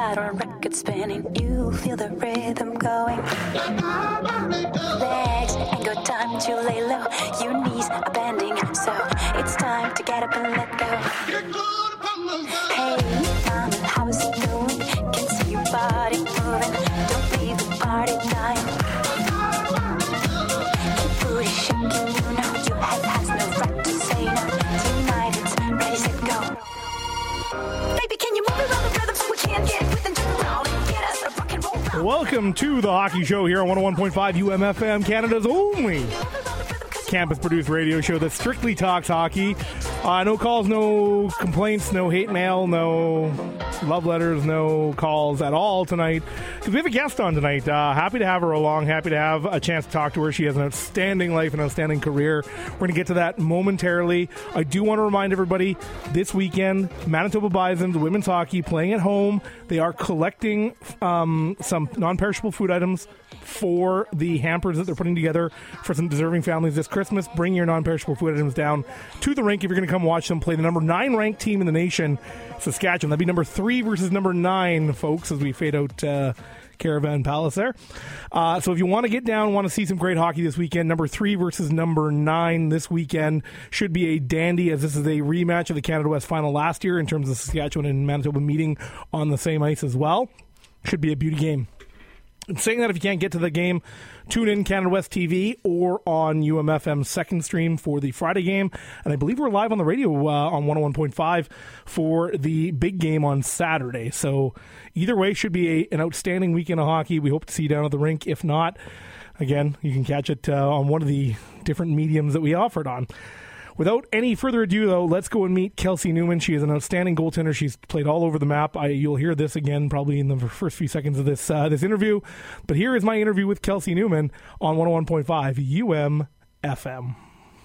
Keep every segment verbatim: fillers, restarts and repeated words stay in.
got a record spinning, you feel the rhythm going. Legs ain't got time to lay low, your knees are bending, so it's time to get up and let go. Hey, mama, how's it going? Can see your body moving, don't leave the party dying. Keep booty shaking, you know your head has no right to say no. Tonight it's ready, set, go. Baby, can you move around the rhythm so we can get with and jump around and get us a rock and roll round. Welcome to the Hockey Show here on one oh one point five U M F M, Canada's only campus-produced radio show that strictly talks hockey. Uh, no calls, no complaints, no hate mail, no love letters, no calls at all tonight. Because we have a guest on tonight. Uh, happy to have her along. Happy to have a chance to talk to her. She has an outstanding life, an outstanding career. We're going to get to that momentarily. I do want to remind everybody, this weekend, Manitoba Bisons, women's hockey, playing at home. They are collecting um, some non-perishable food items for the hampers that they're putting together for some deserving families this Christmas. Bring your non-perishable food items down to the rink if you're going to come watch them play the number nine ranked team in the nation, Saskatchewan. That'd be number three versus number nine, folks, as we fade out uh, Caravan Palace there. Uh, so if you want to get down, want to see some great hockey this weekend, number three versus number nine this weekend should be a dandy, as this is a rematch of the Canada West final last year in terms of Saskatchewan and Manitoba meeting on the same ice as well. Should be a beauty game. And saying that, if you can't get to the game, tune in Canada West T V or on U M F M's second stream for the Friday game. And I believe we're live on the radio uh, on one oh one point five for the big game on Saturday. So either way, should be a, an outstanding weekend of hockey. We hope to see you down at the rink. If not, again, you can catch it uh, on one of the different mediums that we offered on. Without any further ado, though, let's go and meet Kelsey Newman. She is an outstanding goaltender. She's played all over the map. I, you'll hear this again probably in the first few seconds of this uh, this interview. But here is my interview with Kelsey Newman on one oh one point five U M F M.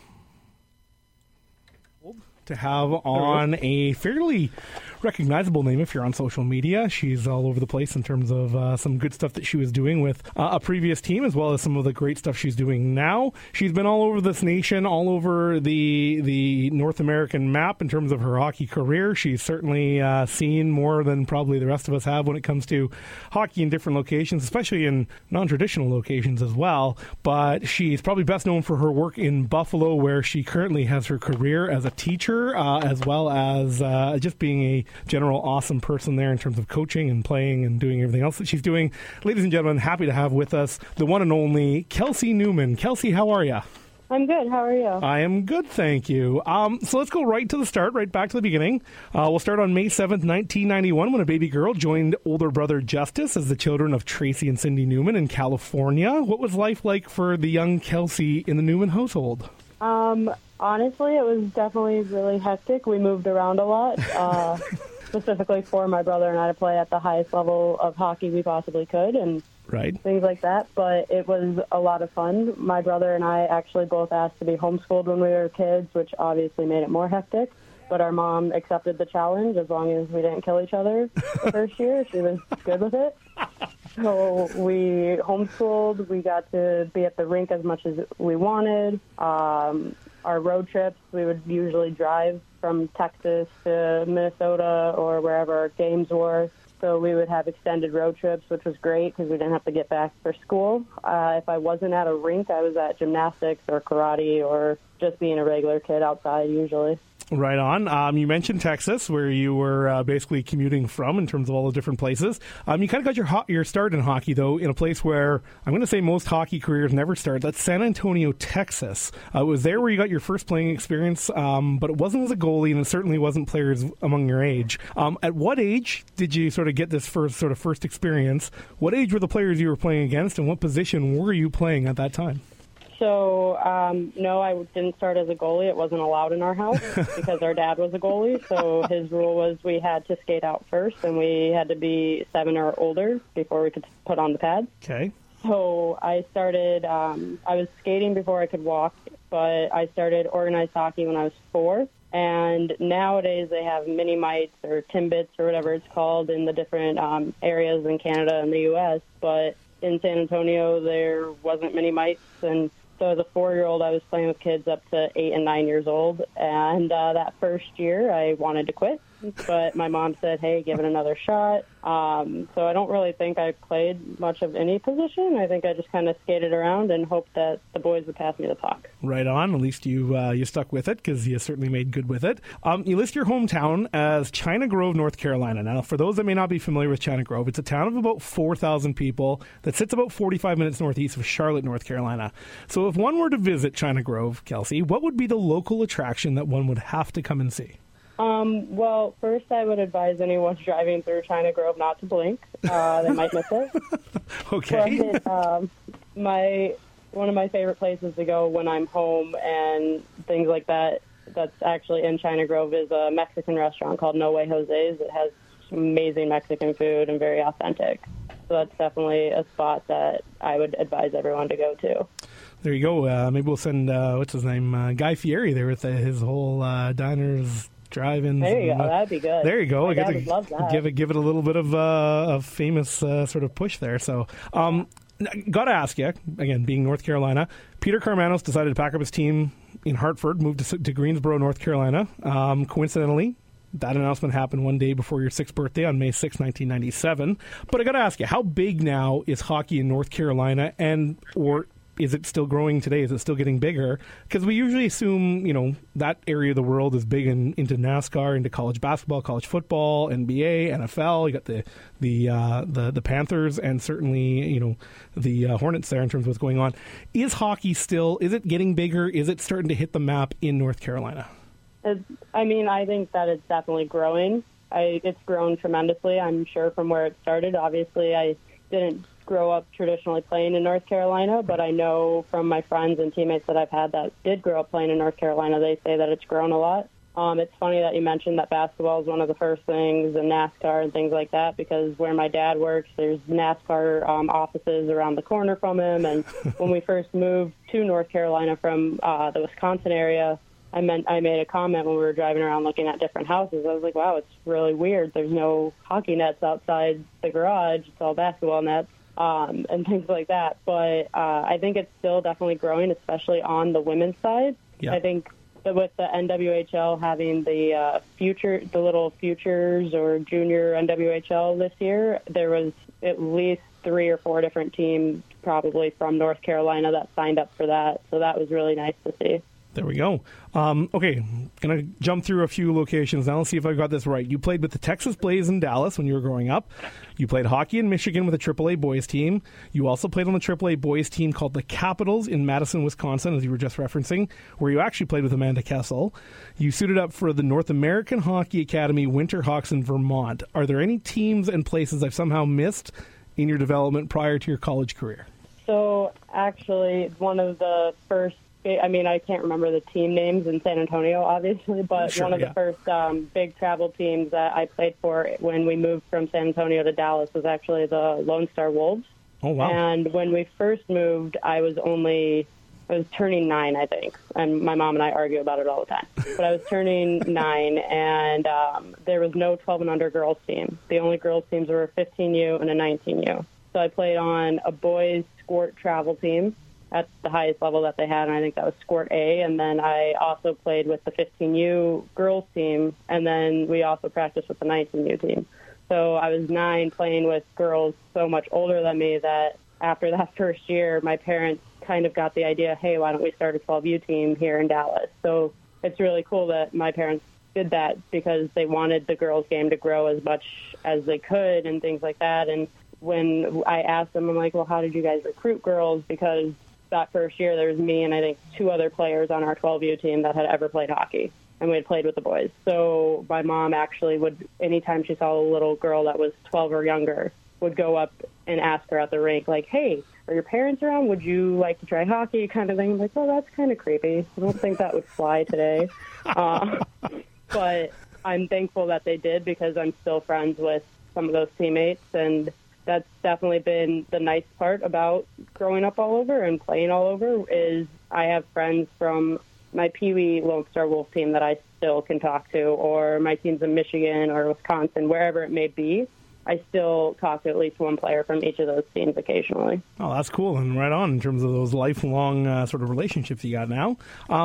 To have on a fairly recognizable name if you're on social media. She's all over the place in terms of uh, some good stuff that she was doing with uh, a previous team, as well as some of the great stuff she's doing now. She's been all over this nation, all over the the North American map in terms of her hockey career. She's certainly uh, seen more than probably the rest of us have when it comes to hockey in different locations, especially in non-traditional locations as well. But she's probably best known for her work in Buffalo, where she currently has her career as a teacher, uh, as well as uh, just being a general awesome person there in terms of coaching and playing and doing everything else that she's doing. Ladies and gentlemen, happy to have with us the one and only Kelsey Newman. Kelsey, how are you? I'm good. How are you? I am good, thank you. Um, so let's go right to the start, right back to the beginning. Uh, we'll start on May seventh, nineteen ninety-one, when a baby girl joined older brother Justice as the children of Tracy and Cindy Newman in California. What was life like for the young Kelsey in the Newman household? Um, honestly, it was definitely really hectic. We moved around a lot, uh, specifically for my brother and I to play at the highest level of hockey we possibly could, and right. things like that. But it was a lot of fun. My brother and I actually both asked to be homeschooled when we were kids, which obviously made it more hectic. But our mom accepted the challenge as long as we didn't kill each other the first year. She was good with it. So we homeschooled. We got to be at the rink as much as we wanted. Um, our road trips, we would usually drive from Texas to Minnesota or wherever our games were. So we would have extended road trips, which was great because we didn't have to get back for school. Uh, if I wasn't at a rink, I was at gymnastics or karate or just being a regular kid outside usually. Right on. Um, you mentioned Texas, where you were uh, basically commuting from in terms of all the different places. Um, you kind of got your ho- your start in hockey, though, in a place where I'm going to say most hockey careers never start. That's San Antonio, Texas. Uh, it was there where you got your first playing experience, um, but it wasn't as a goalie, and it certainly wasn't players among your age. Um, at what age did you sort of get this first sort of first experience? What age were the players you were playing against, and what position were you playing at that time? So, um, no, I didn't start as a goalie. It wasn't allowed in our house because our dad was a goalie. So his rule was we had to skate out first, and we had to be seven or older before we could put on the pads. Okay. So I started, um, I was skating before I could walk, but I started organized hockey when I was four. And nowadays they have mini mites or Timbits or whatever it's called in the different um, areas in Canada and the U S. But in San Antonio, there wasn't mini mites, and so as a four-year-old, I was playing with kids up to eight and nine years old. And uh, that first year, I wanted to quit. but my mom said, hey, give it another shot. Um, so I don't really think I played much of any position. I think I just kind of skated around and hoped that the boys would pass me the puck. Right on. At least you uh, you stuck with it because you certainly made good with it. Um, you list your hometown as China Grove, North Carolina. Now, for those that may not be familiar with China Grove, it's a town of about four thousand people that sits about forty-five minutes northeast of Charlotte, North Carolina. So if one were to visit China Grove, Kelsey, what would be the local attraction that one would have to come and see? Um, well, first I would advise anyone driving through China Grove not to blink. Uh, they might miss it. Okay. But, um, my one of my favorite places to go when I'm home and things like that, that's actually in China Grove, is a Mexican restaurant called No Way Jose's. It has amazing Mexican food and very authentic. So that's definitely a spot that I would advise everyone to go to. There you go. Uh, maybe we'll send, uh, what's his name, uh, Guy Fieri there with uh, his whole uh, diners, drive-ins. There you and, go. uh, That'd be good. There you go. My I get dad to would love that. Give it, give it a little bit of uh, a famous uh, sort of push there. So, um, got to ask you, again, being North Carolina, Peter Karmanos decided to pack up his team in Hartford, moved to, to Greensboro, North Carolina. Um, coincidentally, that announcement happened one day before your sixth birthday on May sixth, nineteen ninety-seven. But I got to ask you, how big now is hockey in North Carolina, and or is it still growing today? Is it still getting bigger? Because we usually assume, you know, that area of the world is big in, into NASCAR, into college basketball, college football, N B A, N F L. You got the the uh, the the Panthers, and certainly, you know, the uh, Hornets there in terms of what's going on. Is hockey still? Is it getting bigger? Is it starting to hit the map in North Carolina? It's, I mean, I think that it's definitely growing. I, it's grown tremendously, I'm sure, from where it started. Obviously, I didn't grow up traditionally playing in North Carolina, but I know from my friends and teammates that I've had that did grow up playing in North Carolina, they say that it's grown a lot. Um, it's funny that you mentioned that basketball is one of the first things, and NASCAR and things like that, because where my dad works, there's NASCAR um, offices around the corner from him. And when we first moved to North Carolina from uh, the Wisconsin area, I meant I made a comment when we were driving around looking at different houses. I was like, wow, it's really weird. There's no hockey nets outside the garage. It's all basketball nets um, and things like that. But uh, I think it's still definitely growing, especially on the women's side. Yeah. I think that with the N W H L having the uh, future, the little futures or junior N W H L this year, there was at least three or four different teams probably from North Carolina that signed up for that. So that was really nice to see. There we go. Um, okay, going to jump through a few locations now. Let's see if I got this right. You played with the Texas Blaze in Dallas when you were growing up. You played hockey in Michigan with a triple A boys team. You also played on the triple A boys team called the Capitals in Madison, Wisconsin, as you were just referencing, where you actually played with Amanda Kessel. You suited up for the North American Hockey Academy Winterhawks in Vermont. Are there any teams and places I've somehow missed in your development prior to your college career? So, actually, one of the first I mean, I can't remember the team names in San Antonio, obviously, but sure, one of yeah. the first um, big travel teams that I played for when we moved from San Antonio to Dallas was actually the Lone Star Wolves. Oh, wow. And when we first moved, I was only, I was turning nine, I think. And my mom and I argue about it all the time. But I was turning nine, and um, there was no twelve and under girls team. The only girls teams were a fifteen U and a nineteen U. So I played on a boys' sport travel team at the highest level that they had, and I think that was Squirt A. And then I also played with the fifteen U girls team, and then we also practiced with the nineteen U team. So I was nine playing with girls so much older than me that after that first year, my parents kind of got the idea, hey, why don't we start a twelve U team here in Dallas? So it's really cool that my parents did that because they wanted the girls' game to grow as much as they could and things like that. And when I asked them, I'm like, well, how did you guys recruit girls? Because that first year, there was me and I think two other players on our twelve U team that had ever played hockey, and we had played with the boys. So my mom actually would, anytime she saw a little girl that was twelve or younger, would go up and ask her at the rink, like, hey, are your parents around? Would you like to try hockey? Kind of thing. I'm like, well, that's kind of creepy. I don't think that would fly today. Uh, but I'm thankful that they did because I'm still friends with some of those teammates, and that's definitely been the nice part about growing up all over and playing all over is I have friends from my Pee Wee Lone Star Wolf team that I still can talk to, or my teams in Michigan or Wisconsin, wherever it may be. I still talk to at least one player from each of those teams occasionally. Oh, that's cool. And right on in terms of those lifelong uh, sort of relationships you got now. Um,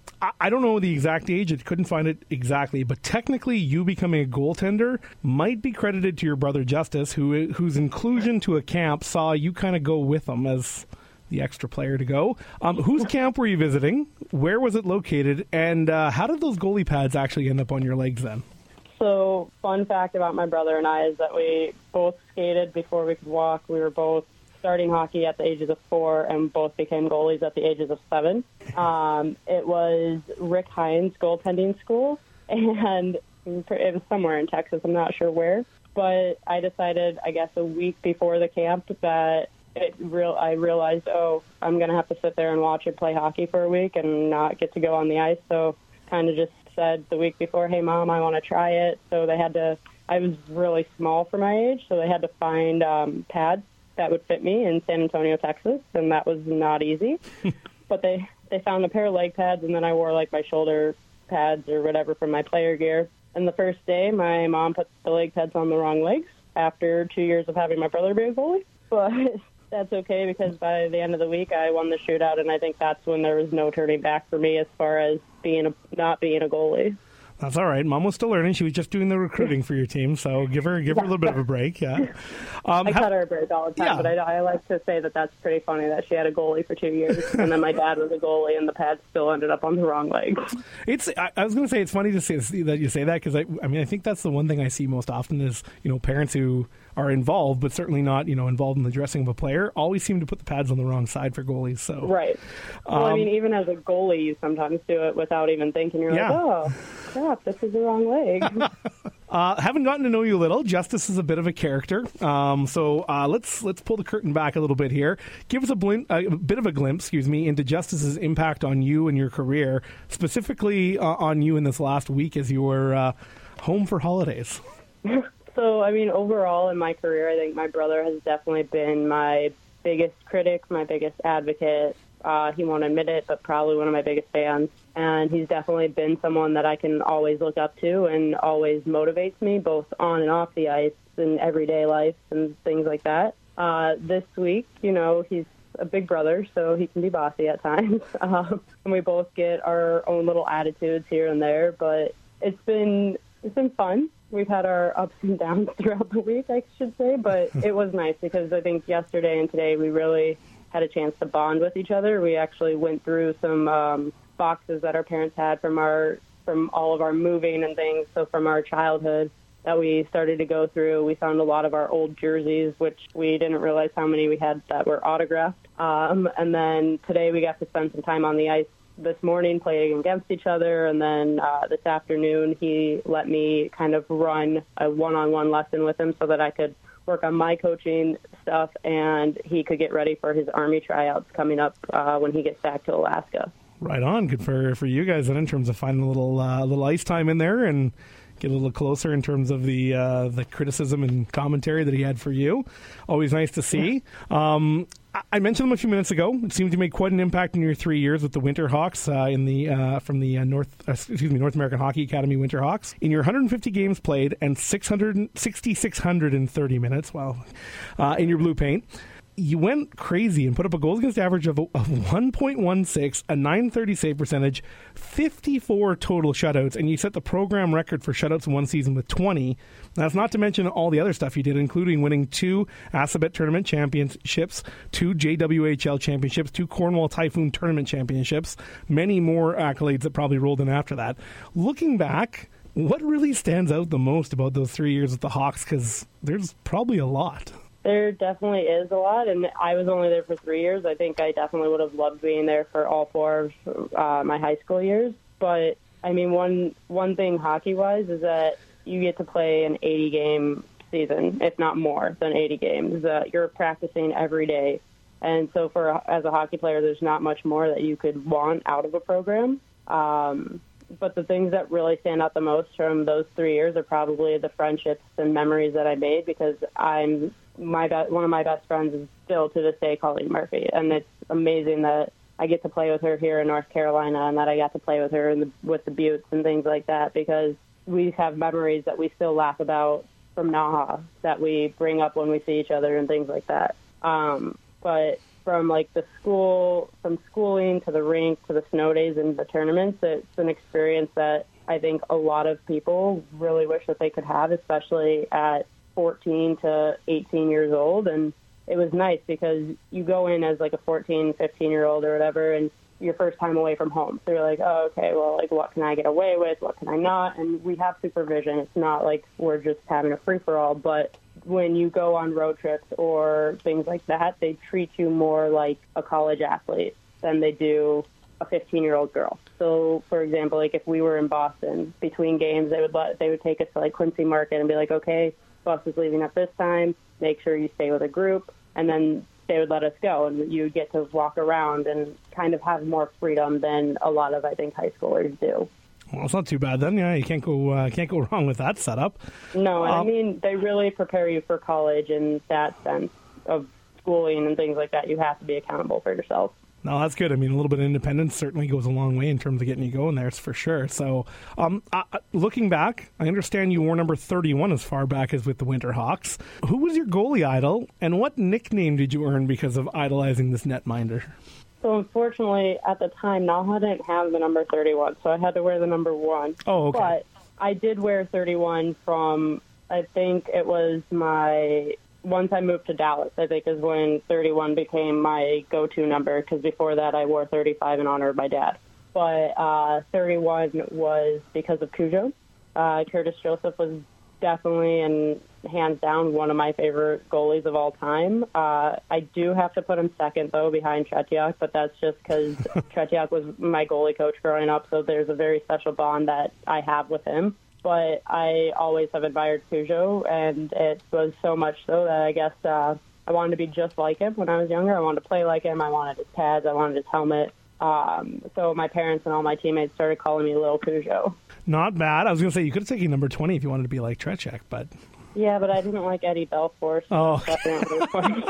I, I don't know the exact age. I couldn't find it exactly, but technically, you becoming a goaltender might be credited to your brother Justice, who whose inclusion to a camp saw you kind of go with him as the extra player to go. Um, whose camp were you visiting? Where was it located? And uh, how did those goalie pads actually end up on your legs then? So, fun fact about my brother and I is that we both skated before we could walk. We were both starting hockey at the ages of four and both became goalies at the ages of seven. Um, it was Rick Hines goaltending school, and it was somewhere in Texas. I'm not sure where. But I decided, I guess, a week before the camp that it real I realized, oh, I'm going to have to sit there and watch it play hockey for a week and not get to go on the ice. So kind of just said the week before, hey, Mom, I want to try it. So they had to, I was really small for my age, so they had to find um, pads that would fit me in San Antonio, Texas, and that was not easy. But they, they found a pair of leg pads, and then I wore, like, my shoulder pads or whatever from my player gear. And the first day, my mom put the leg pads on the wrong legs after two years of having my brother be a goalie. But that's okay, because by the end of the week, I won the shootout, and I think that's when there was no turning back for me as far as being a, not being a goalie. That's all right. Mom was still learning. She was just doing the recruiting for your team, so give her give her a little bit of a break. Yeah, um, I cut her a break all the time, yeah. But I, I like to say that that's pretty funny that she had a goalie for two years, and then my dad was a goalie, and the pads still ended up on the wrong leg. It's. I, I was going to say it's funny to say that you say that, because I, I mean I think that's the one thing I see most often is, you know, parents who are involved, but certainly not, you know, involved in the dressing of a player, always seem to put the pads on the wrong side for goalies. So right. Well, um, I mean, even as a goalie, you sometimes do it without even thinking. You're yeah. like, oh, crap, this is the wrong leg. uh, having gotten to know you a little, Justice is a bit of a character. Um, so uh, let's let's pull the curtain back a little bit here. Give us a, blim- a bit of a glimpse, excuse me, into Justice's impact on you and your career, specifically uh, on you in this last week as you were uh, home for holidays. So, I mean, overall in my career, I think my brother has definitely been my biggest critic, my biggest advocate. Uh, he won't admit it, but probably one of my biggest fans. And he's definitely been someone that I can always look up to and always motivates me, both on and off the ice and everyday life and things like that. Uh, this week, you know, he's a big brother, so he can be bossy at times. Um, and we both get our own little attitudes here and there, but it's been it's been fun. We've had our ups and downs throughout the week, I should say, but it was nice because I think yesterday and today we really had a chance to bond with each other. We actually went through some um, boxes that our parents had from our from all of our moving and things, so from our childhood that we started to go through. We found a lot of our old jerseys, which we didn't realize how many we had that were autographed. Um, and then today we got to spend some time on the ice this morning playing against each other, and then uh, this afternoon he let me kind of run a one-on-one lesson with him so that I could work on my coaching stuff and he could get ready for his Army tryouts coming up uh, when he gets back to Alaska. Right on. Good for for you guys then, in terms of finding a little uh, little ice time in there and get a little closer in terms of the uh, the criticism and commentary that he had for you. Always nice to see. Um, I mentioned them a few minutes ago. It seemed to make quite an impact in your three years with the Winterhawks uh, in the uh, from the uh, North uh, excuse me North American Hockey Academy Winterhawks. In your one hundred fifty games played and six hundred six thousand six hundred thirty minutes, wow, uh, in your blue paint, you went crazy and put up a goals against average of, of one point one six, a nine thirty save percentage, fifty-four total shutouts, and you set the program record for shutouts in one season with twenty. That's not to mention all the other stuff you did, including winning two Assabet Tournament Championships, two J W H L Championships, two Cornwall Typhoon Tournament Championships, many more accolades that probably rolled in after that. Looking back, what really stands out the most about those three years with the Hawks? Because there's probably a lot. There definitely is a lot, and I was only there for three years. I think I definitely would have loved being there for all four of uh, my high school years. But, I mean, one one thing hockey-wise is that you get to play an eighty-game season, if not more than eighty games. Uh, you're practicing every day. And so for as a hockey player, there's not much more that you could want out of a program. Um, but the things that really stand out the most from those three years are probably the friendships and memories that I made, because I'm my be- one of my best friends is still to this day Colleen Murphy, and it's amazing that I get to play with her here in North Carolina and that I got to play with her in the, with the Buttes and things like that, because we have memories that we still laugh about from Naha that we bring up when we see each other and things like that. Um, but from like the school, from schooling to the rink to the snow days and the tournaments, it's an experience that I think a lot of people really wish that they could have, especially at fourteen to eighteen years old. And it was nice because you go in as like a fourteen, fifteen year old or whatever, and your first time away from home. So you're like, oh, okay, well, like, what can I get away with? What can I not? And we have supervision. It's not like we're just having a free-for-all. But when you go on road trips or things like that, they treat you more like a college athlete than they do a fifteen-year-old girl. So, for example, like if we were in Boston between games, they would let they would take us to like Quincy Market and be like, okay, bus is leaving at this time. Make sure you stay with a group, and then they would let us go, and you get to walk around and kind of have more freedom than a lot of, I think, high schoolers do. Well, it's not too bad then. Yeah, you can't go uh, can't go wrong with that setup. No, um, I mean, they really prepare you for college in that sense of schooling and things like that. You have to be accountable for yourself. No, that's good. I mean, a little bit of independence certainly goes a long way in terms of getting you going there, it's for sure. So, um, uh, looking back, I understand you wore number thirty-one as far back as with the Winterhawks. Who was your goalie idol, and what nickname did you earn because of idolizing this netminder? So, unfortunately, at the time, Nalha didn't have the number thirty-one, so I had to wear the number one. Oh, okay. But I did wear thirty-one from, I think it was my... Once I moved to Dallas, I think, is when thirty-one became my go-to number, because before that I wore thirty-five in honor of my dad. But uh, thirty-one was because of Cujo. Uh, Curtis Joseph was definitely and hands down one of my favorite goalies of all time. Uh, I do have to put him second, though, behind Tretiak, but that's just because Tretiak was my goalie coach growing up, so there's a very special bond that I have with him. But I always have admired Cujo, and it was so much so that I guess uh, I wanted to be just like him when I was younger. I wanted to play like him. I wanted his pads. I wanted his helmet. Um, so my parents and all my teammates started calling me Little Cujo. Not bad. I was going to say, you could have taken number twenty if you wanted to be like Tretiak, but... Yeah, but I didn't like Eddie Belfour. Oh. So definitely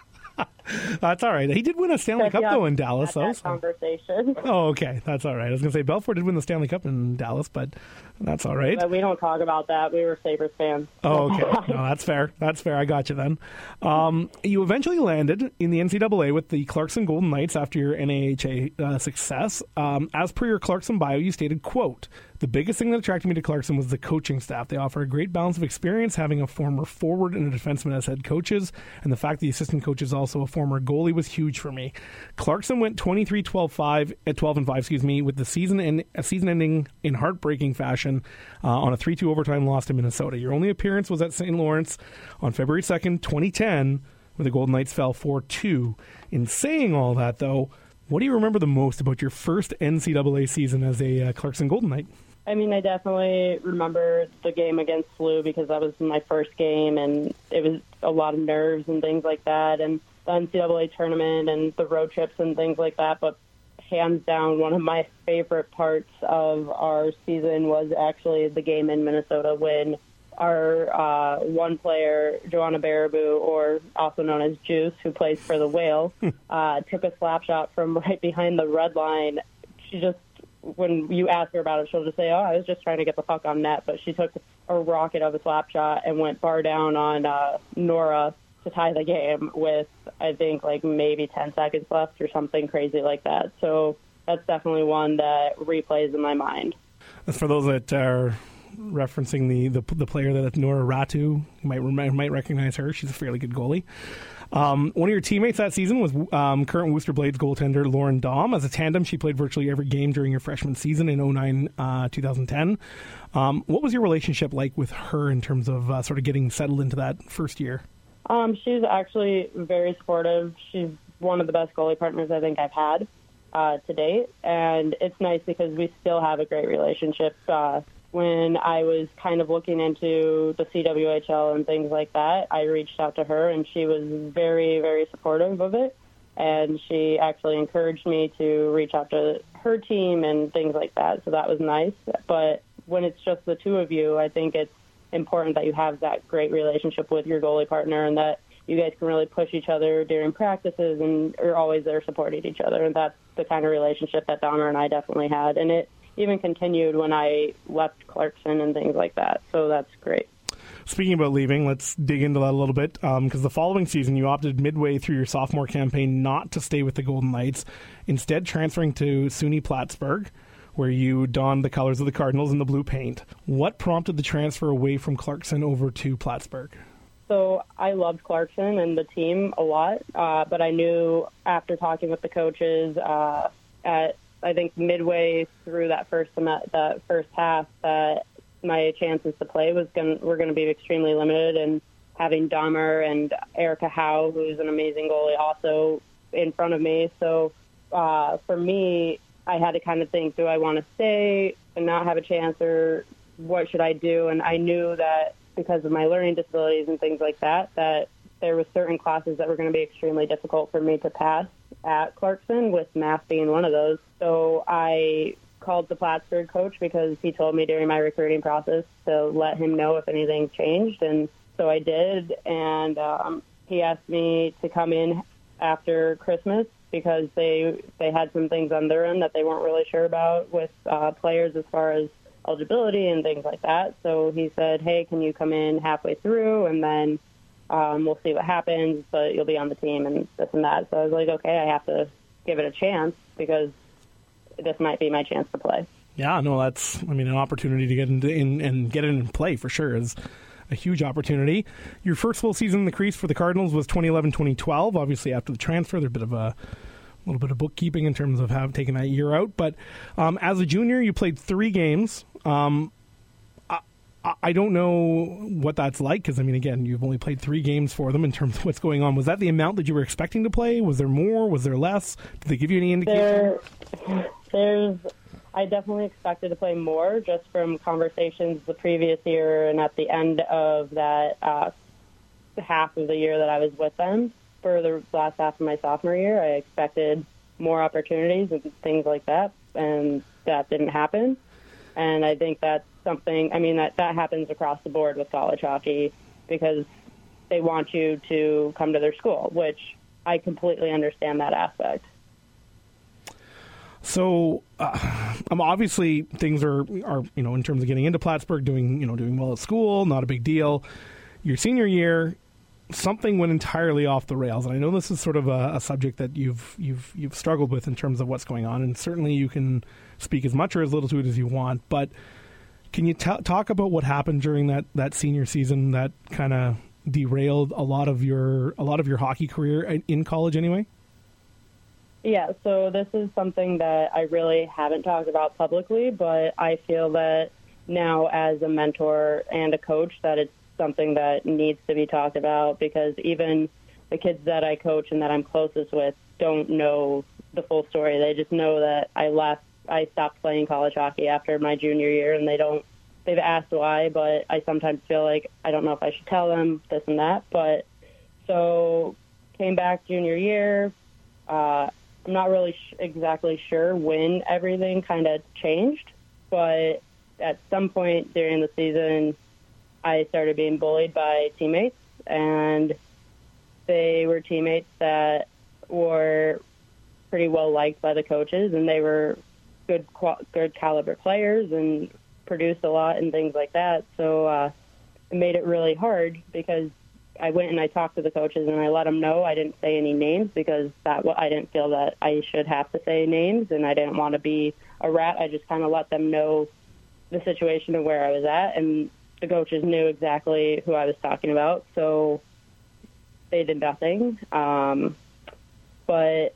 That's all right. He did win a Stanley Cup, though, in Dallas. That though, so. conversation. Oh, okay. That's all right. I was going to say, Belfour did win the Stanley Cup in Dallas, but that's all right. But we don't talk about that. We were Sabres fans. Oh, okay. No, that's fair. That's fair. I got you then. Um, you eventually landed in the N C double A with the Clarkson Golden Knights after your N A H A uh, success. Um, as per your Clarkson bio, you stated, quote, "The biggest thing that attracted me to Clarkson was the coaching staff. They offer a great balance of experience, having a former forward and a defenseman as head coaches, and the fact the assistant coach is also a former goalie was huge for me." Clarkson went twenty-three, twelve, five, at twelve and five, excuse me, with the season in a season ending in heartbreaking fashion uh, on a three two overtime loss to Minnesota. Your only appearance was at Saint Lawrence on February second, twenty ten, where the Golden Knights fell four two. In saying all that, though, what do you remember the most about your first N C double A season as a uh, Clarkson Golden Knight? I mean, I definitely remember the game against S L U because that was my first game, and it was a lot of nerves and things like that, and the N C double A tournament and the road trips and things like that. But hands down, one of my favorite parts of our season was actually the game in Minnesota when our uh, one player, Joanna Baraboo, or also known as Juice, who plays for the Whale, uh, took a slap shot from right behind the red line. She just, when you ask her about it, she'll just say, oh, I was just trying to get the puck on net. But she took a rocket of a slap shot and went bar down on uh, Nora to tie the game with, I think, like maybe ten seconds left or something crazy like that. So that's definitely one that replays in my mind. As for those that are referencing the, the, the player that Nora Ratu, you might, might recognize her. She's a fairly good goalie. Um, one of your teammates that season was um, current Worcester Blades goaltender Lauren Dahm. As a tandem, she played virtually every game during your freshman season in oh nine, uh, twenty ten. Um, what was your relationship like with her in terms of uh, sort of getting settled into that first year? Um, she's actually very supportive. She's one of the best goalie partners I think I've had uh, to date, and it's nice because we still have a great relationship. Uh, when I was kind of looking into the C W H L and things like that, I reached out to her, and she was very, very supportive of it, and she actually encouraged me to reach out to her team and things like that, so that was nice. But when it's just the two of you, I think it's important that you have that great relationship with your goalie partner and that you guys can really push each other during practices and are always there supporting each other. And that's the kind of relationship that Dahmer and I definitely had. And it even continued when I left Clarkson and things like that. So that's great. Speaking about leaving, let's dig into that a little bit, because um, the following season you opted midway through your sophomore campaign not to stay with the Golden Knights, instead transferring to SUNY Plattsburgh, where you donned the colors of the Cardinals in the blue paint. What prompted the transfer away from Clarkson over to Plattsburgh? So I loved Clarkson and the team a lot, uh, but I knew after talking with the coaches uh, at I think midway through that first that first half that my chances to play was going were going to be extremely limited, and having Dahmer and Erica Howe, who's an amazing goalie, also in front of me. So uh, for me, I had to kind of think, do I want to stay and not have a chance, or what should I do? And I knew that because of my learning disabilities and things like that, that there were certain classes that were going to be extremely difficult for me to pass at Clarkson, with math being one of those. So I called the Plattsburgh coach because he told me during my recruiting process to let him know if anything changed. And so I did. And um, he asked me to come in after Christmas because they they had some things on their end that they weren't really sure about with uh, players as far as eligibility and things like that. So he said, hey, can you come in halfway through, and then um, we'll see what happens, but you'll be on the team and this and that. So I was like, okay, I have to give it a chance because this might be my chance to play. Yeah, no, that's, I mean, an opportunity to get into in and get in and play for sure is a huge opportunity. Your first full season in the crease for the Cardinals was twenty eleven twenty twelve. Obviously, after the transfer, there's a bit of a little bit of bookkeeping in terms of having taken that year out. But um, as a junior, you played three games. Um, I, I don't know what that's like because, I mean, again, you've only played three games for them in terms of what's going on. Was that the amount that you were expecting to play? Was there more? Was there less? Did they give you any indication? There, there's, I definitely expected to play more just from conversations the previous year and at the end of that uh, half of the year that I was with them. For the last half of my sophomore year, I expected more opportunities and things like that, and that didn't happen. And I think that's something, I mean, that, that happens across the board with college hockey because they want you to come to their school, which I completely understand that aspect. So, uh, um, obviously, things are, are, you know, in terms of getting into Plattsburgh, doing, you know, doing well at school, not a big deal. Your senior year, something went entirely off the rails, and I know this is sort of a, a subject that you've you've you've struggled with in terms of what's going on, and certainly you can speak as much or as little to it as you want. But can you t- talk about what happened during that, that senior season that kind of derailed a lot of your a lot of your hockey career in college, anyway? Yeah, so this is something that I really haven't talked about publicly, but I feel that now as a mentor and a coach that it's something that needs to be talked about because even the kids that I coach and that I'm closest with don't know the full story. They just know that I left, I stopped playing college hockey after my junior year, and they don't, they've asked why, but I sometimes feel like I don't know if I should tell them this and that. But so came back junior year, uh, I'm not really sh- exactly sure when everything kind of changed, but at some point during the season, I started being bullied by teammates, and they were teammates that were pretty well liked by the coaches, and they were good, good caliber players and produced a lot and things like that. So uh, it made it really hard because I went and I talked to the coaches and I let them know. I didn't say any names because that I didn't feel that I should have to say names, and I didn't want to be a rat. I just kind of let them know the situation of where I was at, and the coaches knew exactly who I was talking about, so they did nothing. Um, but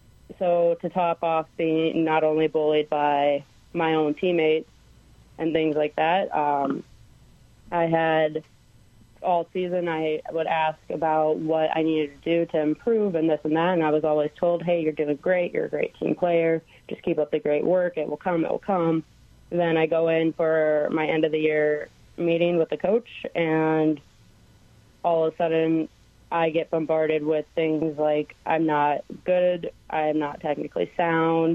so to top off being not only bullied by my own teammates and things like that, um, I had all season I would ask about what I needed to do to improve and this and that, and I was always told, hey, you're doing great, you're a great team player, just keep up the great work, it will come, it will come. And then I go in for my end of the year meeting with the coach, and all of a sudden I get bombarded with things like I'm not good, I'm not technically sound,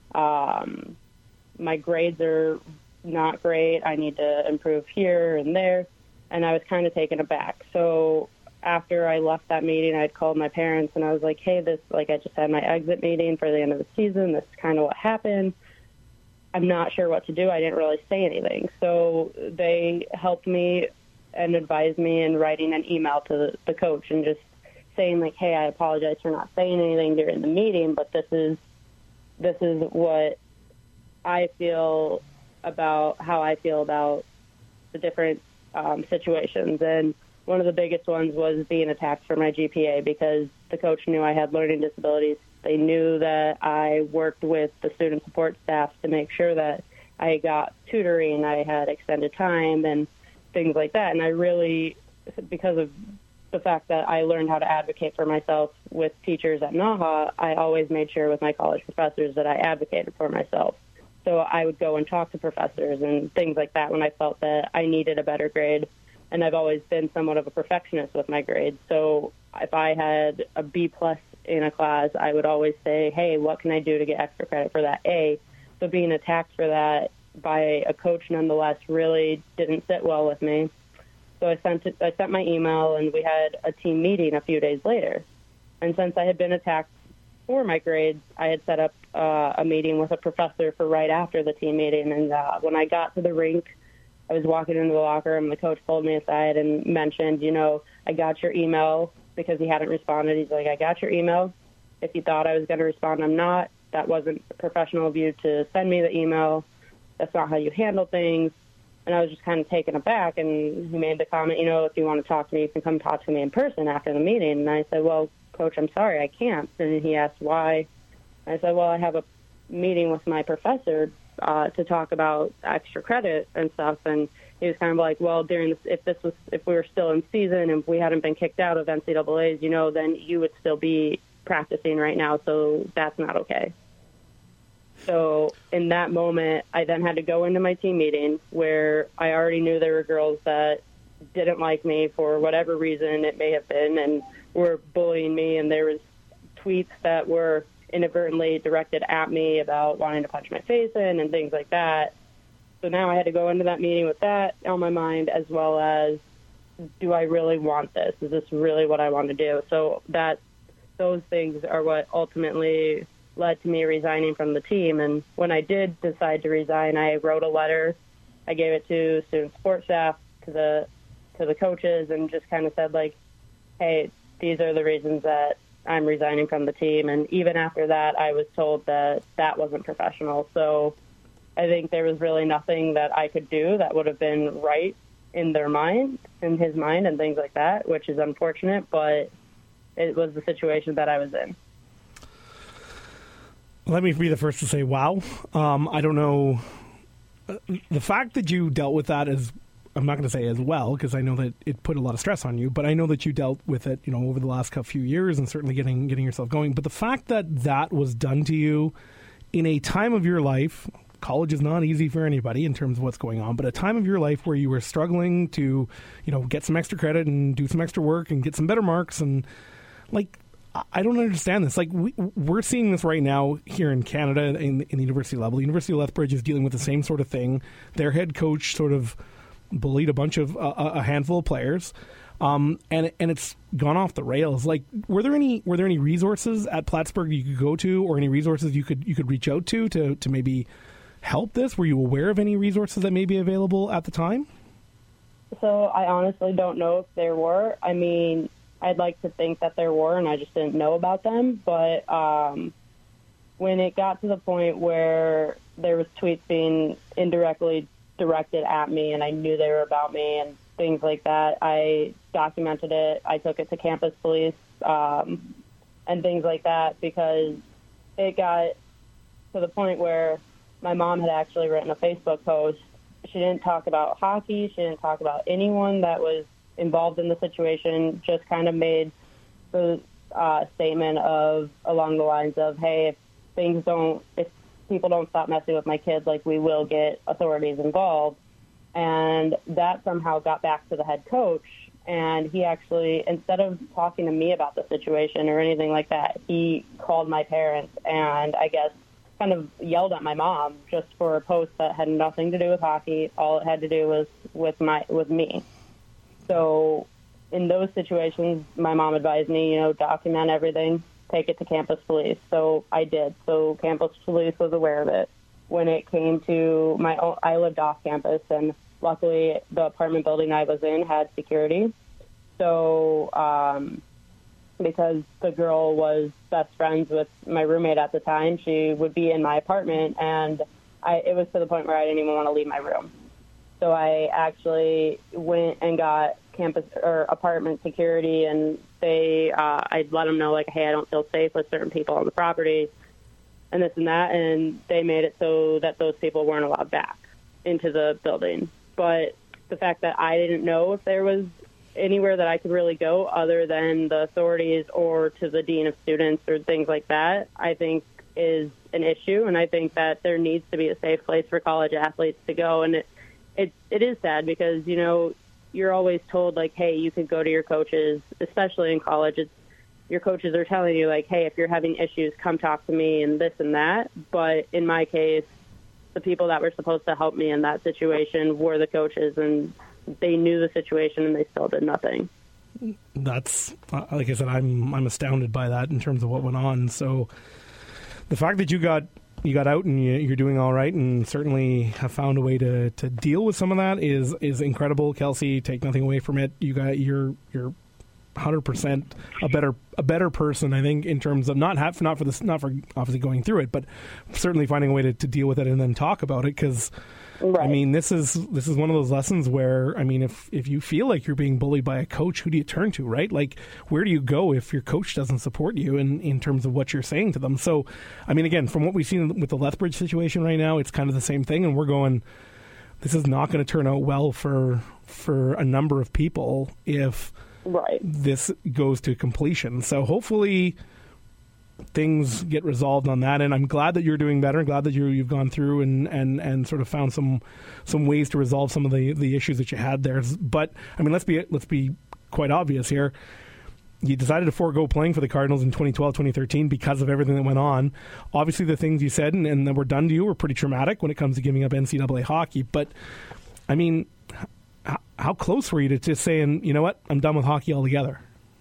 um, my grades are not great, I need to improve here and there. And I was kind of taken aback. So after I left that meeting, I had called my parents, and I was like, hey, this, like, I just had my exit meeting for the end of the season. This is kind of what happened. I'm not sure what to do. I didn't really say anything. So they helped me and advised me in writing an email to the, the coach and just saying, like, hey, I apologize for not saying anything during the meeting, but this is this is what I feel about how I feel about the different um, situations. And one of the biggest ones was being attacked for my G P A because the coach knew I had learning disabilities. They knew that I worked with the student support staff to make sure that I got tutoring, I had extended time and things like that. And I really, because of the fact that I learned how to advocate for myself with teachers at NAHA, I always made sure with my college professors that I advocated for myself. So I would go and talk to professors and things like that when I felt that I needed a better grade. And I've always been somewhat of a perfectionist with my grades. So if I had a B plus in a class, I would always say, hey, what can I do to get extra credit for that A? So being attacked for that by a coach nonetheless really didn't sit well with me. So I sent it, I sent my email, and we had a team meeting a few days later. And since I had been attacked for my grades, I had set up uh, a meeting with a professor for right after the team meeting. And uh, when I got to the rink, I was walking into the locker room, and the coach pulled me aside and mentioned, you know, I got your email because he hadn't responded. He's like, I got your email. If you thought I was going to respond, I'm not. That wasn't professional of you to send me the email. That's not how you handle things. And I was just kind of taken aback, and he made the comment, you know, if you want to talk to me, you can come talk to me in person after the meeting. And I said, well, Coach, I'm sorry, I can't. And he asked why. I said, well, I have a meeting with my professor uh, to talk about extra credit and stuff. And he was kind of like, well, during this, if this was, if we were still in season and if we hadn't been kicked out of N C double A's, you know, then you would still be practicing right now. So that's not okay. So in that moment, I then had to go into my team meeting where I already knew there were girls that didn't like me for whatever reason it may have been and were bullying me. And there was tweets that were inadvertently directed at me about wanting to punch my face in and things like that. So now I had to go into that meeting with that on my mind, as well as, do I really want this? Is this really what I want to do? So that those things are what ultimately led to me resigning from the team. And when I did decide to resign, I wrote a letter. I gave it to student support staff, to the to the coaches, and just kind of said, like, hey, these are the reasons that I'm resigning from the team. And even after that, I was told that that wasn't professional. So I think there was really nothing that I could do that would have been right in their mind, in his mind, and things like that, which is unfortunate, but it was the situation that I was in. Let me be the first to say, wow. Um, I don't know. The fact that you dealt with that is, I'm not going to say as well, because I know that it put a lot of stress on you, but I know that you dealt with it, you know, over the last few years and certainly getting getting yourself going. But the fact that that was done to you in a time of your life, college is not easy for anybody in terms of what's going on, but a time of your life where you were struggling to, you know, get some extra credit and do some extra work and get some better marks, and like, I don't understand this. Like, we, we're seeing this right now here in Canada in, in the university level. The University of Lethbridge is dealing with the same sort of thing. Their head coach sort of bullied a bunch of, uh, a handful of players, um, and and it's gone off the rails. Like, were there any were there any resources at Plattsburgh you could go to, or any resources you could you could reach out to to, to maybe help this? Were you aware of any resources that may be available at the time? So I honestly don't know if there were. I mean, I'd like to think that there were, and I just didn't know about them. But um, when it got to the point where there was tweets being indirectly directed at me, and I knew they were about me and things like that, I documented it. I took it to campus police um, and things like that, because it got to the point where my mom had actually written a Facebook post. She didn't talk about hockey. She didn't talk about anyone that was involved in the situation, just kind of made the uh, statement of along the lines of, hey, if things don't, if people don't stop messing with my kids, like, we will get authorities involved. And that somehow got back to the head coach, and he actually, instead of talking to me about the situation or anything like that, he called my parents and I guess kind of yelled at my mom just for a post that had nothing to do with hockey. All it had to do was with my with me. So in those situations, my mom advised me, you know, document everything, take it to campus police. So I did. So campus police was aware of it. When it came to my own, I lived off campus, and luckily, the apartment building I was in had security. So um, because the girl was best friends with my roommate at the time, she would be in my apartment, and I, it was to the point where I didn't even want to leave my room. So I actually went and got campus or apartment security, and they, uh, I'd let them know, like, hey, I don't feel safe with certain people on the property, and this and that, and they made it so that those people weren't allowed back into the building. But the fact that I didn't know if there was anywhere that I could really go other than the authorities or to the dean of students or things like that, I think is an issue, and I think that there needs to be a safe place for college athletes to go. And it it, it is sad because, you know, you're always told, like, hey, you could go to your coaches, especially in college. It's, your coaches are telling you, like, hey, if you're having issues, come talk to me and this and that. But in my case, the people that were supposed to help me in that situation were the coaches, and they knew the situation and they still did nothing. That's, like I said, I'm I'm astounded by that in terms of what went on. So the fact that you got you got out and you, you're doing all right and certainly have found a way to, to deal with some of that is is incredible. Kelsey, take nothing away from it. You got you're you're one hundred percent a better a better person, I think, in terms of not have not for this not for obviously going through it, but certainly finding a way to, to deal with it and then talk about it. Because right. I mean, this is this is one of those lessons where, I mean, if if you feel like you're being bullied by a coach, who do you turn to, right? Like, where do you go if your coach doesn't support you in, in terms of what you're saying to them? So, I mean, again, from what we've seen with the Lethbridge situation right now, it's kind of the same thing, and we're going, this is not going to turn out well for for a number of people if right. this goes to completion. So hopefully things get resolved on that, and I'm glad that you're doing better. I'm glad that you you've gone through and, and, and sort of found some some ways to resolve some of the, the issues that you had there. But I mean, let's be let's be quite obvious here. You decided to forego playing for the Cardinals in twenty twelve, twenty thirteen because of everything that went on. Obviously, the things you said and, and that were done to you were pretty traumatic when it comes to giving up N C double A hockey. But I mean, how, how close were you to just saying, you know what, I'm done with hockey altogether?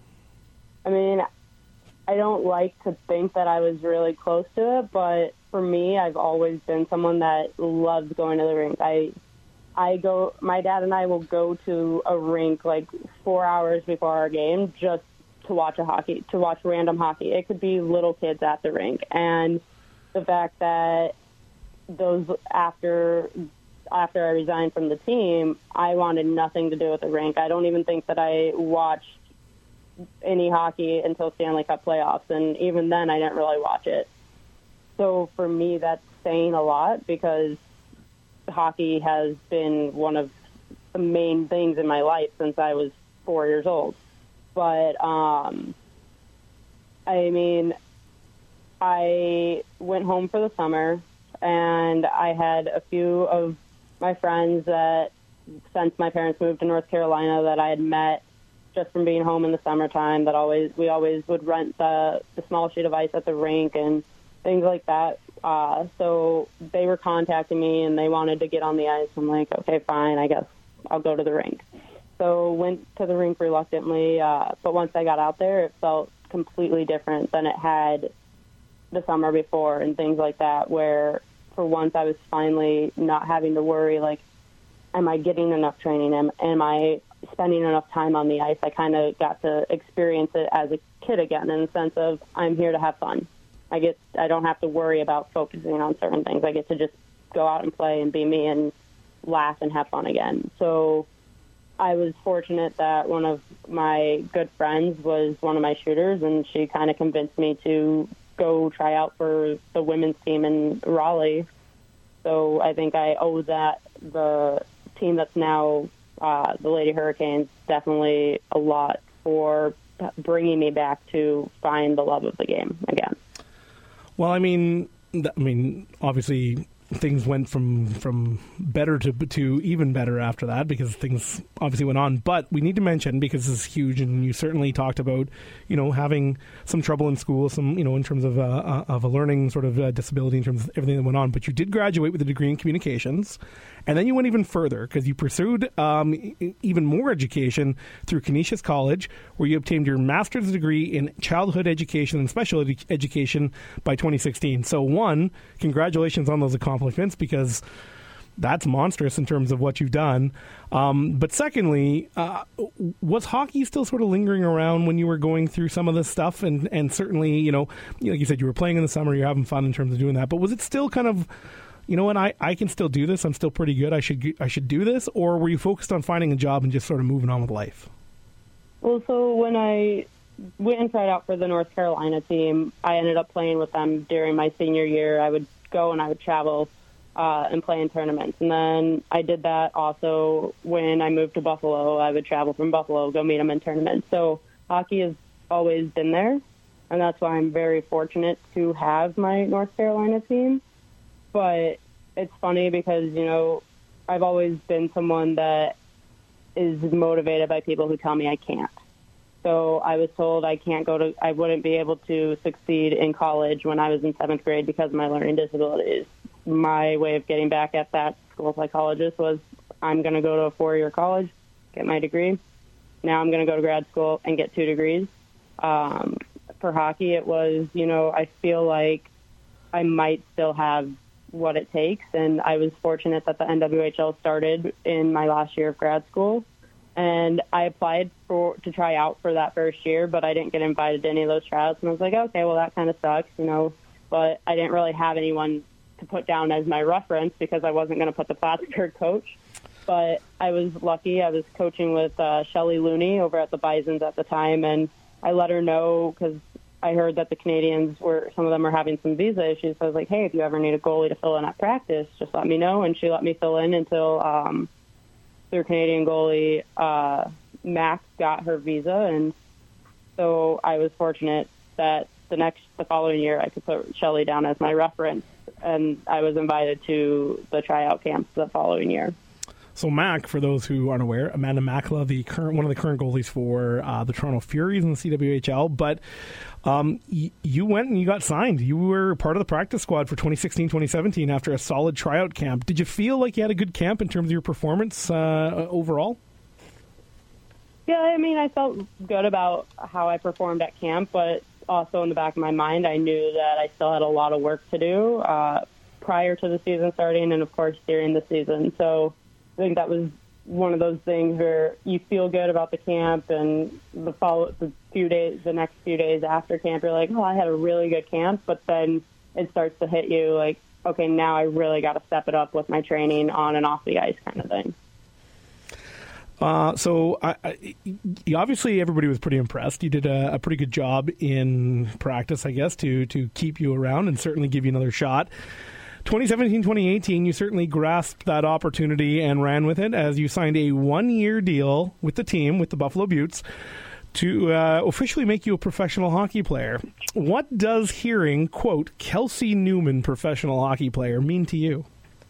I mean, I don't like to think that I was really close to it, but for me, I've always been someone that loves going to the rink. I, I go. My dad and I will go to a rink like four hours before our game just to watch a hockey, to watch random hockey. It could be little kids at the rink, and the fact that those after after I resigned from the team, I wanted nothing to do with the rink. I don't even think that I watched any hockey until Stanley Cup playoffs, and even then I didn't really watch it. So for me, that's saying a lot, because hockey has been one of the main things in my life since I was four years old. But um, I mean, I went home for the summer, and I had a few of my friends that, since my parents moved to North Carolina, that I had met just from being home in the summertime, that always we always would rent the, the small sheet of ice at the rink and things like that. Uh, so they were contacting me, and they wanted to get on the ice. I'm like, okay, fine, I guess I'll go to the rink. So went to the rink reluctantly, uh, but once I got out there, it felt completely different than it had the summer before and things like that, where for once I was finally not having to worry, like, am I getting enough training? Am, am I spending enough time on the ice? I kind of got to experience it as a kid again, in the sense of I'm here to have fun. I get, I don't have to worry about focusing on certain things. I get to just go out and play and be me and laugh and have fun again. So I was fortunate that one of my good friends was one of my shooters, and she kind of convinced me to go try out for the women's team in Raleigh. So I think I owe that the team that's now uh, the Lady Hurricanes definitely a lot for bringing me back to find the love of the game again. Well, I mean, I mean, obviously things went from from better to to even better after that, because things obviously went on. But we need to mention, because this is huge, and you certainly talked about, you know, having some trouble in school, some, you know, in terms of uh, of a learning sort of uh, disability, in terms of everything that went on. But you did graduate with a degree in communications, and then you went even further, because you pursued um, even more education through Canisius College, where you obtained your master's degree in childhood education and special ed- education by twenty sixteen. So, one, congratulations on those accomplishments, because that's monstrous in terms of what you've done. Um, but secondly, uh, was hockey still sort of lingering around when you were going through some of this stuff? And, and certainly, you know, like you said, you were playing in the summer, you're having fun in terms of doing that. But was it still kind of, you know what, I, I can still do this, I'm still pretty good, I should I should do this? Or were you focused on finding a job and just sort of moving on with life? Well, so when I went and tried out for the North Carolina team, I ended up playing with them during my senior year. I would go and I would travel uh, and play in tournaments. And then I did that also when I moved to Buffalo. I would travel from Buffalo, go meet them in tournaments. So hockey has always been there, and that's why I'm very fortunate to have my North Carolina team. But it's funny because, you know, I've always been someone that is motivated by people who tell me I can't. So I was told I can't go to, I wouldn't be able to succeed in college when I was in seventh grade because of my learning disabilities. My way of getting back at that school psychologist was, I'm going to go to a four-year college, get my degree. Now I'm going to go to grad school and get two degrees. Um, for hockey, it was, you know, I feel like I might still have what it takes. And I was fortunate that the N W H L started in my last year of grad school. And I applied for to try out for that first year, but I didn't get invited to any of those tryouts. And I was like, okay, well, that kind of sucks, you know. But I didn't really have anyone to put down as my reference because I wasn't going to put the Plattsburgh coach. But I was lucky. I was coaching with uh, Shelley Looney over at the Bisons at the time, and I let her know because I heard that the Canadians were, some of them were having some visa issues. So I was like, hey, if you ever need a goalie to fill in at practice, just let me know. And she let me fill in until um, their Canadian goalie, uh, Max, got her visa. And so I was fortunate that the next, the following year, I could put Shelley down as my reference. And I was invited to the tryout camps the following year. So Mac, for those who aren't aware, Amanda Makla, the current one of the current goalies for uh, the Toronto Furies in the C W H L, but um, y- you went and you got signed. You were part of the practice squad for twenty sixteen twenty seventeen after a solid tryout camp. Did you feel like you had a good camp in terms of your performance uh, overall? Yeah, I mean, I felt good about how I performed at camp, but also in the back of my mind, I knew that I still had a lot of work to do uh, prior to the season starting and, of course, during the season. So I think that was one of those things where you feel good about the camp, and the follow the few days, the next few days after camp, you're like, oh, I had a really good camp. But then it starts to hit you like, okay, now I really got to step it up with my training on and off the ice, kind of thing. Uh, so I, I, obviously everybody was pretty impressed. You did a, a pretty good job in practice, I guess, to to keep you around and certainly give you another shot. twenty seventeen twenty eighteen, you certainly grasped that opportunity and ran with it as you signed a one-year deal with the team, with the Buffalo Beauts, to uh, officially make you a professional hockey player. What does hearing, quote, Kelsey Newman, professional hockey player, mean to you?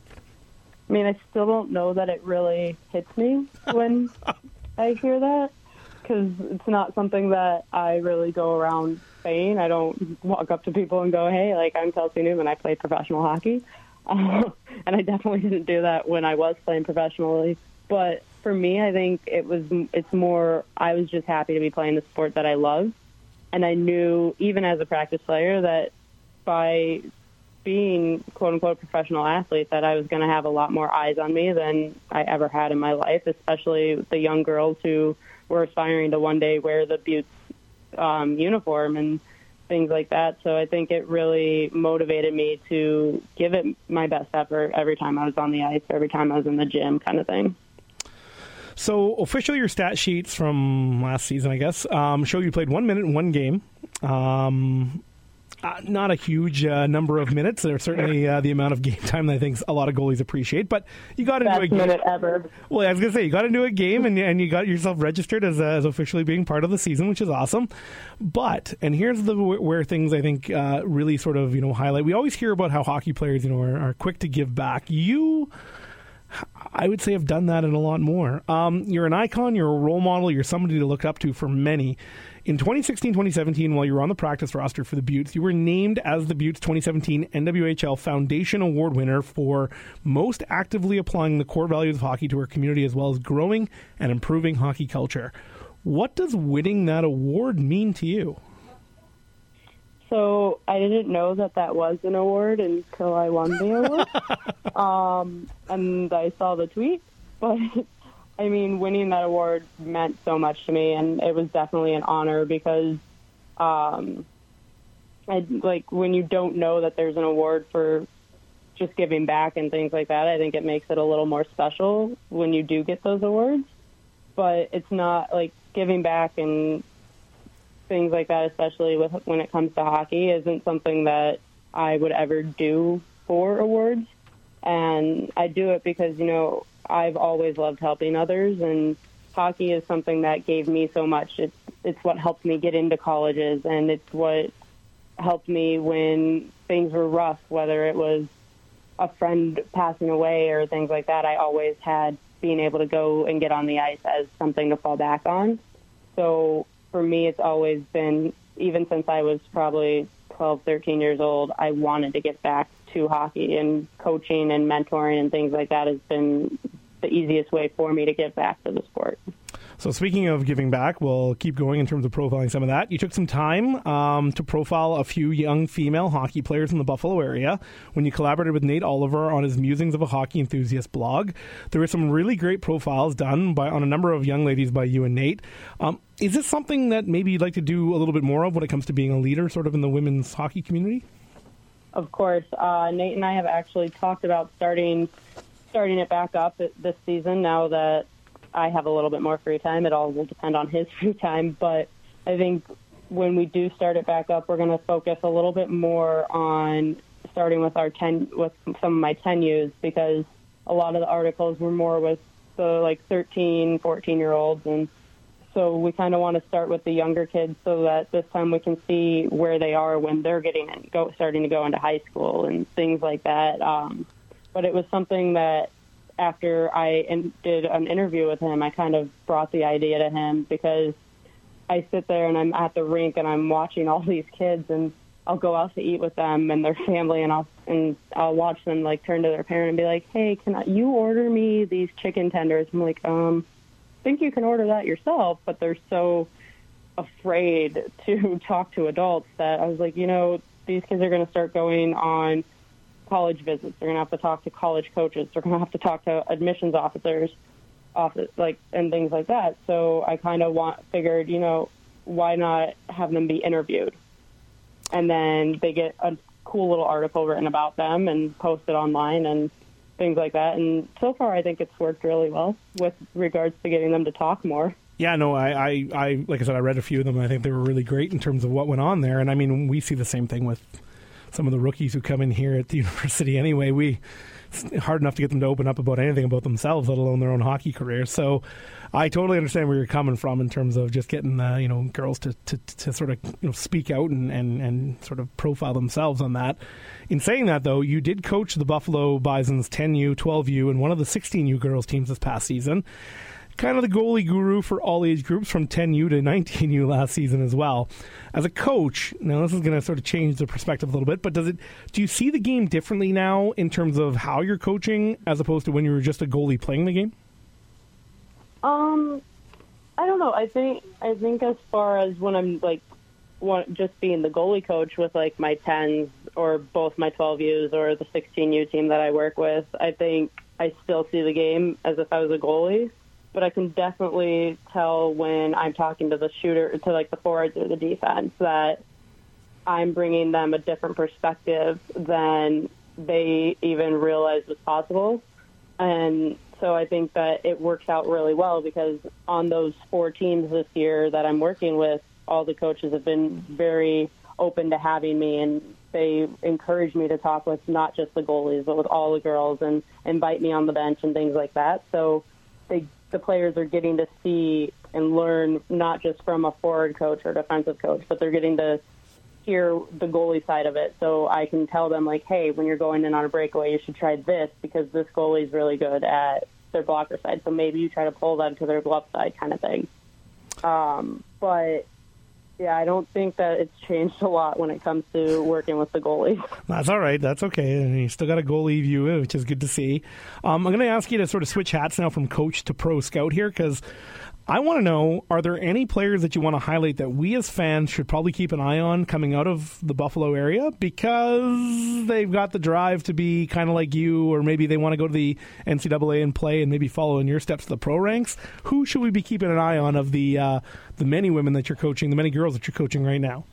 I mean, I still don't know that it really hits me when I hear that, because it's not something that I really go around saying. I don't walk up to people and go, hey, like, I'm Kelsey Newman, I play professional hockey. Uh, and I definitely didn't do that when I was playing professionally. But for me, I think it was, it's more, I was just happy to be playing the sport that I love. And I knew, even as a practice player, that by being, quote-unquote, professional athlete, that I was going to have a lot more eyes on me than I ever had in my life, especially the young girls who were aspiring to one day wear the Beauts um, uniform and things like that. So I think it really motivated me to give it my best effort every time I was on the ice, every time I was in the gym, kind of thing. So officially your stat sheets from last season, I guess, um, show you played one minute in one game. Um Uh, not a huge uh, number of minutes. There's certainly uh, the amount of game time that I think a lot of goalies appreciate. But you got into Best a game. minute ever. Well, I was going to say, you got into a game and, and you got yourself registered as, uh, as officially being part of the season, which is awesome. But, and here's the where things I think uh, really sort of, you know, highlight. We always hear about how hockey players, you know, are, are quick to give back. You, I would say, have done that and a lot more. Um, you're an icon. You're a role model. You're somebody to look up to for many. In twenty sixteen twenty seventeen, while you were on the practice roster for the Beauts, you were named as the Beauts twenty seventeen N W H L Foundation Award winner for most actively applying the core values of hockey to our community, as well as growing and improving hockey culture. What does winning that award mean to you? So I didn't know that that was an award until I won the award. um, and I saw the tweet. But, I mean, winning that award meant so much to me, and it was definitely an honor because, um, I, like, when you don't know that there's an award for just giving back and things like that, I think it makes it a little more special when you do get those awards. But it's not, like, giving back and things like that, especially with when it comes to hockey, isn't something that I would ever do for awards. And I do it because, you know, I've always loved helping others, and hockey is something that gave me so much. It's, it's what helped me get into colleges, and it's what helped me when things were rough, whether it was a friend passing away or things like that. I always had being able to go and get on the ice as something to fall back on. So for me, it's always been, even since I was probably twelve, thirteen years old, I wanted to get back to hockey, and coaching and mentoring and things like that has been the easiest way for me to get back to the sport. So speaking of giving back, we'll keep going in terms of profiling some of that. You took some time um, to profile a few young female hockey players in the Buffalo area when you collaborated with Nate Oliver on his Musings of a Hockey Enthusiast blog. There were some really great profiles done by on a number of young ladies by you and Nate. Um, is this something that maybe you'd like to do a little bit more of when it comes to being a leader sort of in the women's hockey community? Of course. Uh, Nate and I have actually talked about starting starting it back up this season now that I have a little bit more free time. It all will depend on his free time, but I think when we do start it back up, we're going to focus a little bit more on starting with our ten, with some of my ten U's, because a lot of the articles were more with the like thirteen, fourteen year olds, and so we kind of want to start with the younger kids so that this time we can see where they are when they're getting in, go starting to go into high school and things like that. Um, but it was something that after I in, did an interview with him, I kind of brought the idea to him, because I sit there and I'm at the rink and I'm watching all these kids, and I'll go out to eat with them and their family, and I'll and I'll watch them like turn to their parent and be like, "Hey, can I, you order me these chicken tenders?" I'm like, um, I think you can order that yourself, but they're so afraid to talk to adults that I was like, you know, these kids are going to start going on college visits. They're going to have to talk to college coaches. They're going to have to talk to admissions officers, office like and things like that. So I kind of want figured, you know, why not have them be interviewed, and then they get a cool little article written about them and posted online and things like that. And so far, I think it's worked really well with regards to getting them to talk more. Yeah, no, I, I, I like I said, I read a few of them, and I think they were really great in terms of what went on there. And I mean, we see the same thing with some of the rookies who come in here at the university anyway. We it's hard enough to get them to open up about anything about themselves, let alone their own hockey careers. So I totally understand where you're coming from in terms of just getting uh, you know girls to, to, to sort of you know speak out and, and, and sort of profile themselves on that. In saying that, though, you did coach the Buffalo Bison's ten U, twelve U, and one of the sixteen U girls teams this past season. Kind of the goalie guru for all age groups from ten U to nineteen U last season as well. As a coach, now this is going to sort of change the perspective a little bit, but does it? Do you see the game differently now in terms of how you're coaching as opposed to when you were just a goalie playing the game? Um, I don't know. I think I think as far as when I'm like one, just being the goalie coach with like my tens or both my twelve U's or the sixteen U team that I work with, I think I still see the game as if I was a goalie. But I can definitely tell when I'm talking to the shooter, to like the forwards or the defense, that I'm bringing them a different perspective than they even realized was possible. And so I think that it works out really well, because on those four teams this year that I'm working with, all the coaches have been very open to having me, and they encourage me to talk with not just the goalies, but with all the girls, and invite me on the bench and things like that. So they the players are getting to see and learn not just from a forward coach or defensive coach, but they're getting to hear the goalie side of it. So I can tell them, like, hey, when you're going in on a breakaway, you should try this, because this goalie is really good at their blocker side. So maybe you try to pull them to their glove side kind of thing. Um, but, yeah, I don't think that it's changed a lot when it comes to working with the goalie. That's all right. That's okay. And you still got a goalie view, which is good to see. Um, I'm going to ask you to sort of switch hats now from coach to pro scout here, because I want to know, are there any players that you want to highlight that we as fans should probably keep an eye on coming out of the Buffalo area because they've got the drive to be kind of like you, or maybe they want to go to the N C double A and play and maybe follow in your steps to the pro ranks? Who should we be keeping an eye on of the uh, the many women that you're coaching, the many girls that you're coaching right now?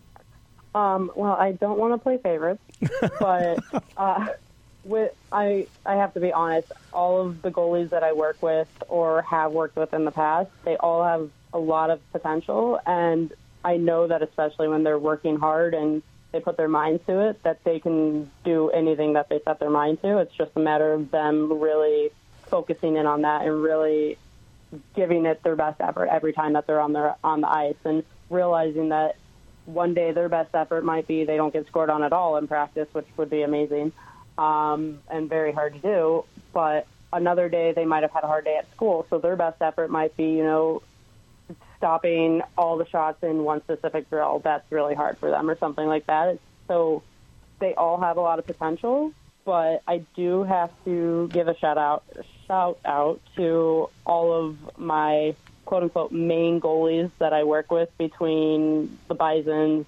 Um, well, I don't want to play favorites, but uh, with I I have to be honest. All of the goalies that I work with or have worked with in the past, they all have a lot of potential, and I know that especially when they're working hard and they put their minds to it, that they can do anything that they set their mind to. It's just a matter of them really focusing in on that and really giving it their best effort every time that they're on their on the ice, and realizing that one day their best effort might be they don't get scored on at all in practice, which would be amazing um, and very hard to do. But another day they might have had a hard day at school, so their best effort might be, you know, stopping all the shots in one specific drill. That's really hard for them, or something like that. So they all have a lot of potential, but I do have to give a shout out, shout out to all of my quote-unquote main goalies that I work with between the Bisons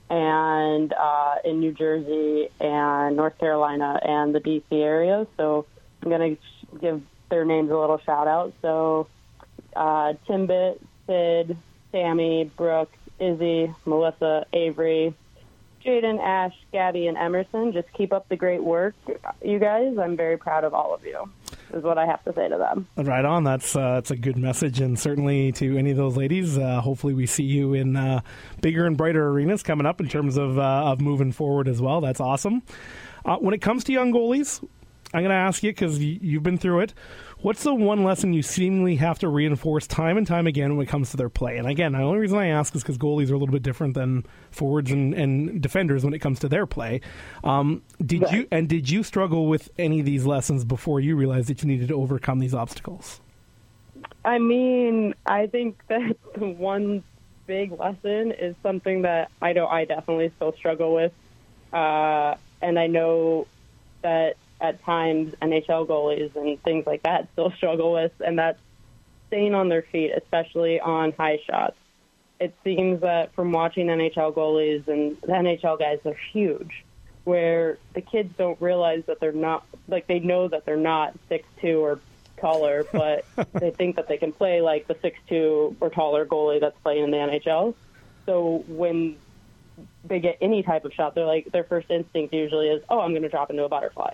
and uh, in New Jersey and North Carolina and the D C area. So I'm going to give their names a little shout-out. So uh, Timbit, Sid, Sammy, Brooke, Izzy, Melissa, Avery, Jaden, Ash, Gabby, and Emerson. Just keep up the great work, you guys. I'm very proud of all of you, is what I have to say to them. Right on. That's uh, that's a good message, and certainly to any of those ladies, uh, hopefully we see you in uh, bigger and brighter arenas coming up in terms of, uh, of moving forward as well. That's awesome. Uh, when it comes to young goalies, I'm going to ask you, because y- you've been through it, what's the one lesson you seemingly have to reinforce time and time again when it comes to their play? And again, the only reason I ask is because goalies are a little bit different than forwards and, and defenders when it comes to their play. Um, did right. you and did you struggle with any of these lessons before you realized that you needed to overcome these obstacles? I mean, I think that the one big lesson is something that I know I definitely still struggle with, uh, and I know that at times N H L goalies and things like that still struggle with, and that's staying on their feet, especially on high shots. It seems that from watching N H L goalies, and the N H L guys are huge, where the kids don't realize that they're not, like they know that they're not six two or taller, but they think that they can play like the six two or taller goalie that's playing in the N H L. So when they get any type of shot, they're like, their first instinct usually is, oh, I'm going to drop into a butterfly.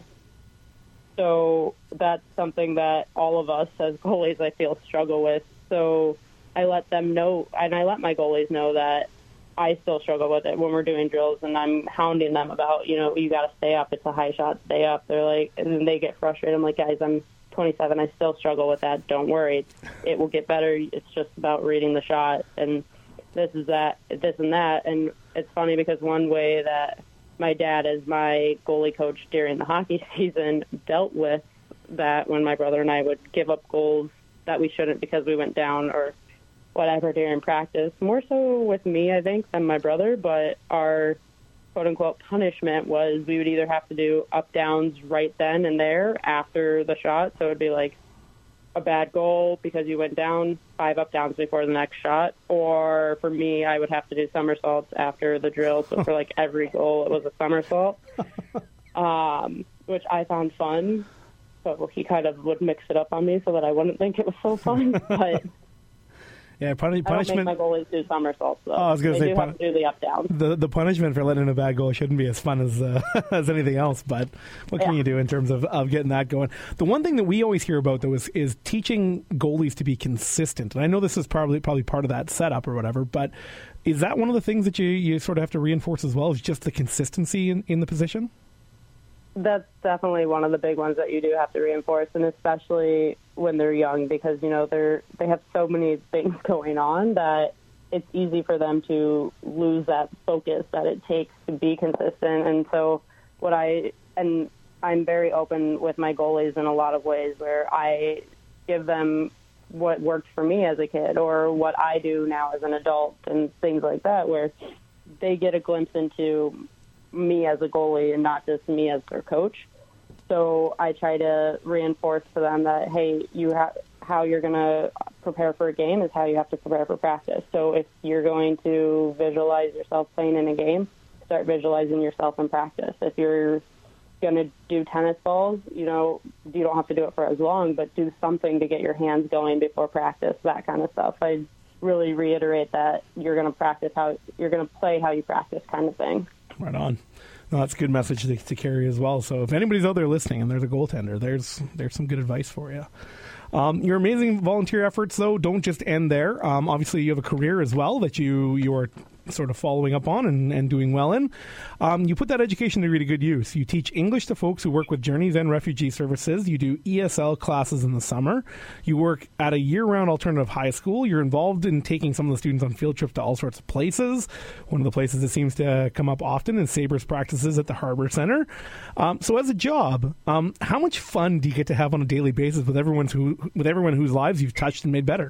So that's something that all of us as goalies, I feel, struggle with. So I let them know, and I let my goalies know that I still struggle with it when we're doing drills, and I'm hounding them about, you know, you got to stay up. It's a high shot, stay up. They're like, and then they get frustrated. I'm like, guys, I'm twenty-seven. I still struggle with that. Don't worry. It will get better. It's just about reading the shot, and this is that, this and that. And it's funny because one way that my dad, as my goalie coach during the hockey season, dealt with that when my brother and I would give up goals that we shouldn't because we went down or whatever during practice. More so with me, I think, than my brother, but our quote-unquote punishment was we would either have to do up-downs right then and there after the shot, so it would be like a bad goal because you went down, five up-downs before the next shot, or for me, I would have to do somersaults after the drill, so for like every goal, it was a somersault, um, which I found fun, but he kind of would mix it up on me so that I wouldn't think it was so fun, but... Yeah, puni- punishment. I don't make my goalies do somersaults, though. Oh, I was going to say, do pun- have to do the up down. The the punishment for letting in a bad goal shouldn't be as fun as uh, as anything else. But what can yeah. you do in terms of, of getting that going? The one thing that we always hear about though is is teaching goalies to be consistent. And I know this is probably probably part of that setup or whatever. But is that one of the things that you, you sort of have to reinforce as well? Is just the consistency in, in the position? That's definitely one of the big ones that you do have to reinforce, and especially when they're young, because, you know, they're they have so many things going on that it's easy for them to lose that focus that it takes to be consistent. And so what I, and I'm very open with my goalies in a lot of ways where I give them what worked for me as a kid or what I do now as an adult and things like that, where they get a glimpse into me as a goalie and not just me as their coach. So I try to reinforce to them that, hey, you have how you're going to prepare for a game is how you have to prepare for practice. So if you're going to visualize yourself playing in a game, start visualizing yourself in practice. If you're going to do tennis balls, you know, you don't have to do it for as long, but do something to get your hands going before practice, that kind of stuff. I really reiterate that you're going to practice how you're going to play how you practice, kind of thing. Right on. No, that's a good message to, to carry as well. So if anybody's out there listening and there's a goaltender, there's there's some good advice for you. Um, your amazing volunteer efforts, though, don't just end there. Um, obviously, you have a career as well that you you are sort of following up on and, and doing well in. Um, you put that education degree to good use. You teach English to folks who work with Journeys and refugee services. You do E S L classes in the summer. You work at a year-round alternative high school. You're involved in taking some of the students on field trips to all sorts of places. One of the places that seems to come up often is Sabres practices at the Harbor Center. Um, so as a job, um, how much fun do you get to have on a daily basis with everyone who with everyone whose lives you've touched and made better?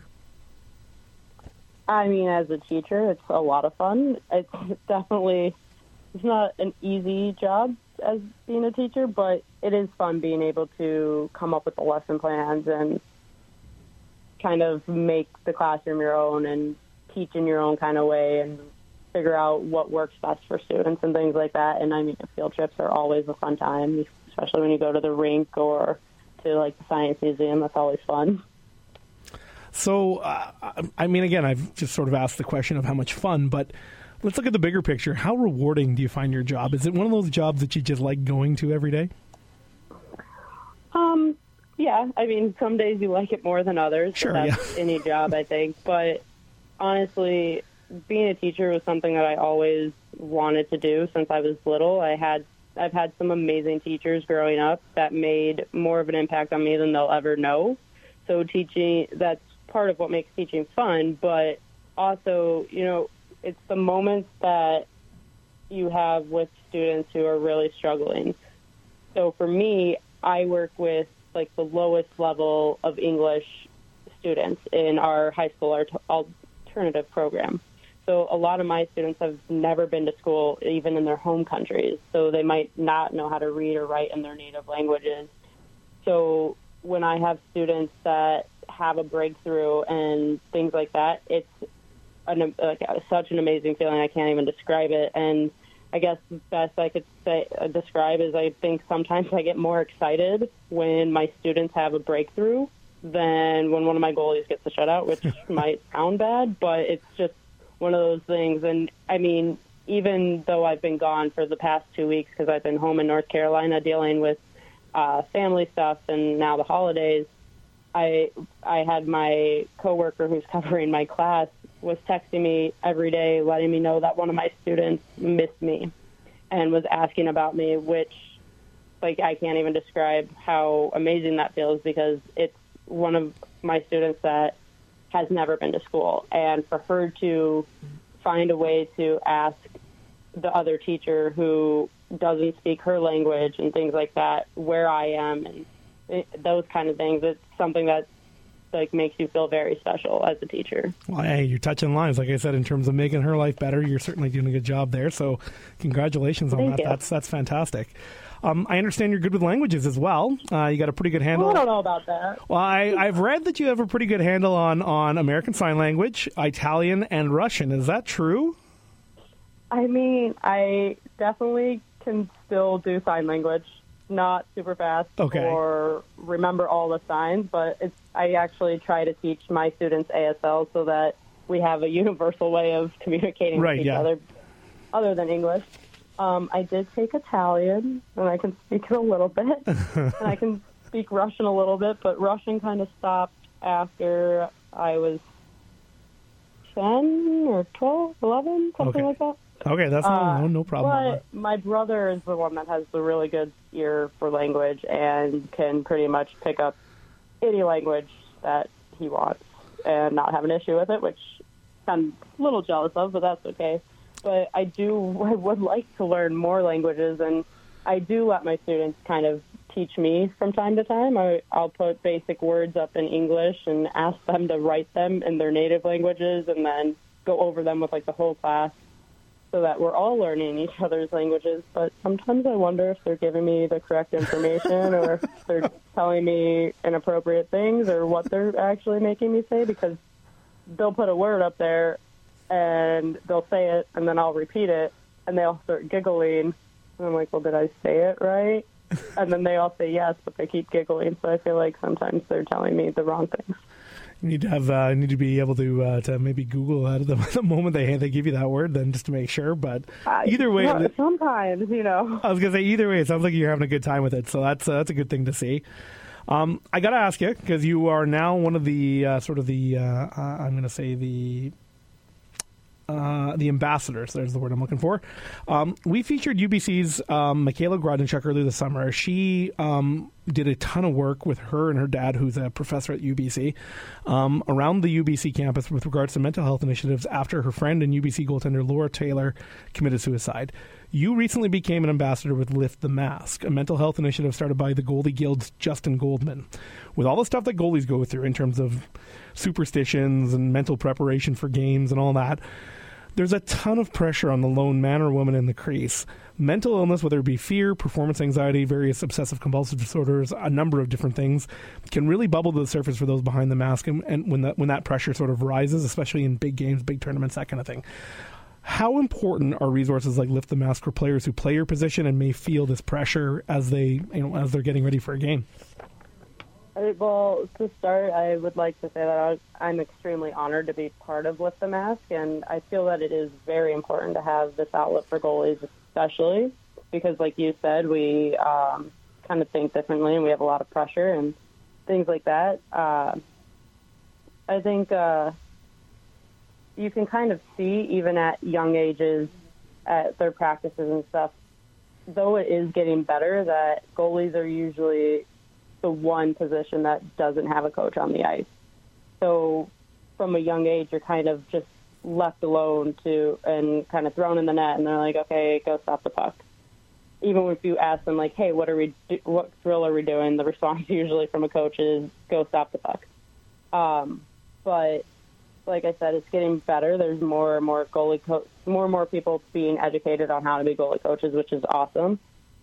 I mean, as a teacher, it's a lot of fun. It's definitely, it's not an easy job as being a teacher, but it is fun being able to come up with the lesson plans and kind of make the classroom your own and teach in your own kind of way and figure out what works best for students and things like that. And I mean, field trips are always a fun time, especially when you go to the rink or to like the Science Museum. That's always fun. So, uh, I mean, again, I've just sort of asked the question of how much fun, but let's look at the bigger picture. How rewarding do you find your job? Is it one of those jobs that you just like going to every day? Um, yeah. I mean, some days you like it more than others. Sure, that's yeah. any job, I think. But honestly, being a teacher was something that I always wanted to do since I was little. I had, I've had some amazing teachers growing up that made more of an impact on me than they'll ever know. So teaching, that's part of what makes teaching fun, but also, you know, it's the moments that you have with students who are really struggling. So for me, I work with like the lowest level of English students in our high school art- alternative program. So a lot of my students have never been to school, even in their home countries. So they might not know how to read or write in their native languages. So when I have students that have a breakthrough and things like that, it's an, like, such an amazing feeling. I can't even describe it. And I guess the best I could say uh, describe is I think sometimes I get more excited when my students have a breakthrough than when one of my goalies gets a shutout, which might sound bad, but it's just one of those things. And I mean, even though I've been gone for the past two weeks because I've been home in North Carolina dealing with uh, family stuff and now the holidays, I I had my coworker who's covering my class was texting me every day, letting me know that one of my students missed me and was asking about me, which, like, I can't even describe how amazing that feels because it's one of my students that has never been to school. And for her to find a way to ask the other teacher who doesn't speak her language and things like that where I am and it, those kind of things, it's something that like makes you feel very special as a teacher. Well, hey, you're touching lives, like I said, in terms of making her life better. You're certainly doing a good job there. So, congratulations on Thank that. you. That's that's fantastic. Um, I understand you're good with languages as well. Uh, you got a pretty good handle. Well, I don't know about that. Well, I, I've read that you have a pretty good handle on on American Sign Language, Italian, and Russian. Is that true? I mean, I definitely can still do sign language. Not super fast okay. or remember all the signs, but it's, I actually try to teach my students A S L so that we have a universal way of communicating right, with each yeah. other other than English. Um, I did take Italian, and I can speak it a little bit, and I can speak Russian a little bit, but Russian kind of stopped after I was ten or twelve, eleven, something okay. like that. Okay, that's no, uh, no, no problem. But my brother is the one that has the really good ear for language and can pretty much pick up any language that he wants and not have an issue with it, which I'm a little jealous of, but that's okay. But I do, I would like to learn more languages, and I do let my students kind of teach me from time to time. I, I'll put basic words up in English and ask them to write them in their native languages and then go over them with like the whole class. so that we're all learning each other's languages. But sometimes I wonder if they're giving me the correct information or if they're telling me inappropriate things or what they're actually making me say, because they'll put a word up there and they'll say it and then I'll repeat it and they'll start giggling. And I'm like, well, did I say it right? And then they all say yes, but they keep giggling. So I feel like sometimes they're telling me the wrong things. You need to have uh, need to be able to uh, to maybe Google that at the, the moment they they give you that word, then just to make sure. But either way, uh, sometimes you know. I was gonna say either way, it sounds like you're having a good time with it. So that's uh, that's a good thing to see. Um, I gotta ask you, because you are now one of the uh, sort of the uh, uh, I'm gonna say the. Uh, the ambassadors, there's the word I'm looking for. Um, we featured U B C's um, Michaela Grodnicek earlier this summer. She um, did a ton of work with her and her dad, who's a professor at U B C, um, around the U B C campus with regards to mental health initiatives after her friend and U B C goaltender Laura Taylor committed suicide. You recently became an ambassador with Lift the Mask, a mental health initiative started by the Goalie Guild's Justin Goldman. With all the stuff that goalies go through in terms of superstitions and mental preparation for games and all that, there's a ton of pressure on the lone man or woman in the crease. Mental illness, whether it be fear, performance anxiety, various obsessive-compulsive disorders, a number of different things, can really bubble to the surface for those behind the mask, and, and when that when that pressure sort of rises, especially in big games, big tournaments, that kind of thing. How important are resources like Lift the Mask for players who play your position and may feel this pressure as they, you know, as they're getting ready for a game? Well, to start, I would like to say that I was, I'm extremely honored to be part of Lift the Mask, and I feel that it is very important to have this outlet for goalies, especially because, like you said, we um, kind of think differently and we have a lot of pressure and things like that. Uh, I think uh, you can kind of see, even at young ages, at their practices and stuff, though it is getting better, that goalies are usually the one position that doesn't have a coach on the ice. So from a young age, you're kind of just left alone to and kind of thrown in the net, and they're like, okay, go stop the puck. Even if you ask them, like, hey, what are we, do- what drill are we doing? The response usually from a coach is, go stop the puck. Um, but like I said, it's getting better. There's more and more goalie co- more and more people being educated on how to be goalie coaches, which is awesome.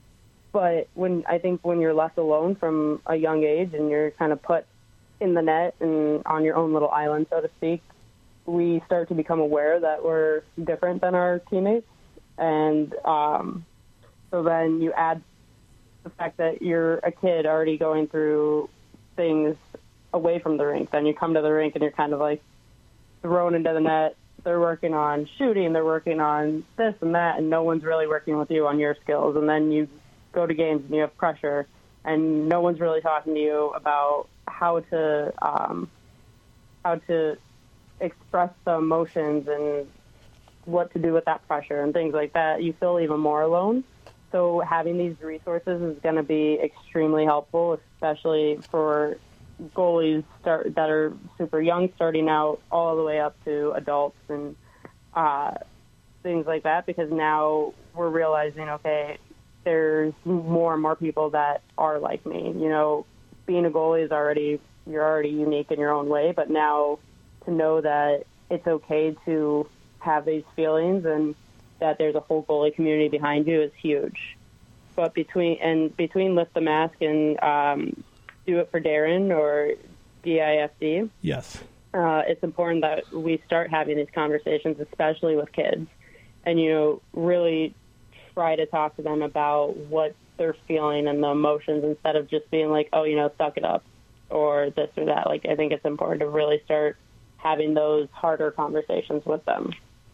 But when I think when you're left alone from a young age and you're kind of put in the net and on your own little island, so to speak, we start to become aware that we're different than our teammates. And um, so then you add the fact that you're a kid already going through things away from the rink. Then you come to the rink and you're kind of like thrown into the net. They're working on shooting, they're working on this and that, and no one's really working with you on your skills. And then you go to games and you have pressure and no one's really talking to you about how to um, how to express the emotions and what to do with that pressure and things like that. You feel even more alone. So having these resources is going to be extremely helpful, especially for goalies start, that are super young, starting out all the way up to adults and uh, things like that, because now we're realizing, okay, there's more and more people that are like me. You know, being a goalie is already, you're already unique in your own way, but now to know that it's okay to have these feelings and that there's a whole goalie community behind you is huge. But between, and between Lift the Mask and um, Do It for Darren, or D I F D, yes, uh, it's important that we start having these conversations, especially with kids, and, you know, really try to talk to them about what they're feeling and the emotions instead of just being like, oh, you know, suck it up or this or that. Like, I think it's important to really start having those harder conversations with them.